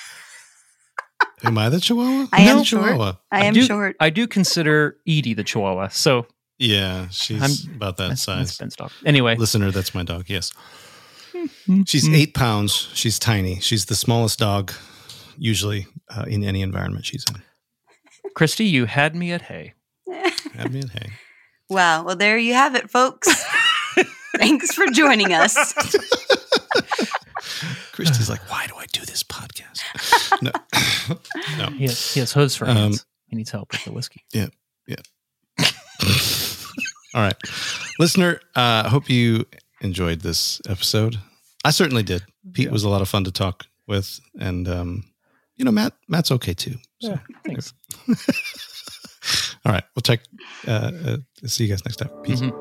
Am I the Chihuahua? I Who's am the short. Chihuahua? I am do, short. I do consider Edie the Chihuahua. So Yeah, she's I'm- about that that's, that's size. Ben's dog. Anyway, Listener, that's my dog. Yes. She's eight pounds. She's tiny. She's the smallest dog usually uh, in any environment she's in. Christy, you had me at hay. Have me at hay. Wow. Well, there you have it, folks. Thanks for joining us. Christy's like, why do I do this podcast? No. No. He has, he has hooves for Um, hands. He needs help with the whiskey. Yeah. Yeah. All right. Listener, I uh, hope you enjoyed this episode. I certainly did. Pete Yeah. was a lot of fun to talk with. And, um, you know, Matt, Matt's okay too. So. Yeah, thanks. All right. We'll check. Uh, uh, see you guys next time. Peace. Mhm.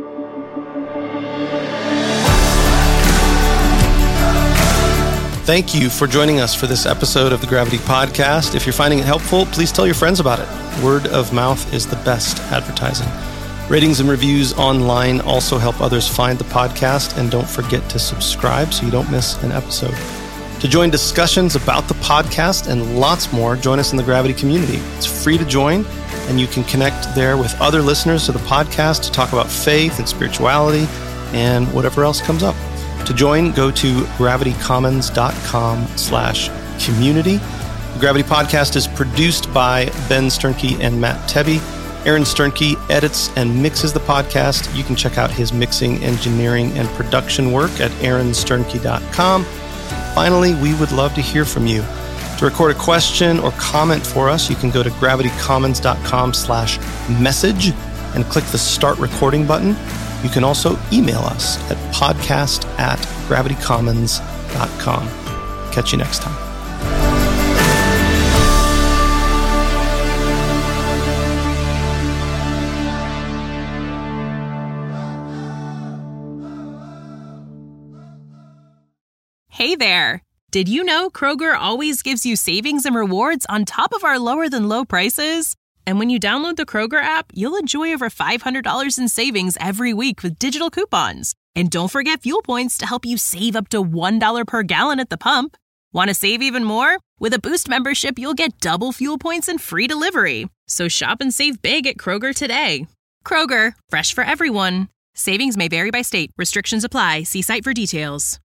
Thank you for joining us for this episode of the Gravity Podcast. If you're finding it helpful, please tell your friends about it. Word of mouth is the best advertising. Ratings and reviews online also help others find the podcast, and don't forget to subscribe so you don't miss an episode. To join discussions about the podcast and lots more, join us in the Gravity community. It's free to join, and you can connect there with other listeners to the podcast to talk about faith and spirituality and whatever else comes up. To join, go to gravitycommons.com slash community. The Gravity Podcast is produced by Ben Sternke and Matt Tebbe. Aaron Sternke edits and mixes the podcast. You can check out his mixing, engineering, and production work at aaron sternke dot com. Finally, we would love to hear from you. To record a question or comment for us, you can go to gravitycommons.com slash message and click the start recording button. You can also email us at podcast at gravitycommons dot com. Catch you next time. Hey there! Did you know Kroger always gives you savings and rewards on top of our lower than low prices? And when you download the Kroger app, you'll enjoy over five hundred dollars in savings every week with digital coupons. And don't forget fuel points to help you save up to one dollar per gallon at the pump. Want to save even more? With a Boost membership, you'll get double fuel points and free delivery. So shop and save big at Kroger today. Kroger, fresh for everyone. Savings may vary by state. Restrictions apply. See site for details.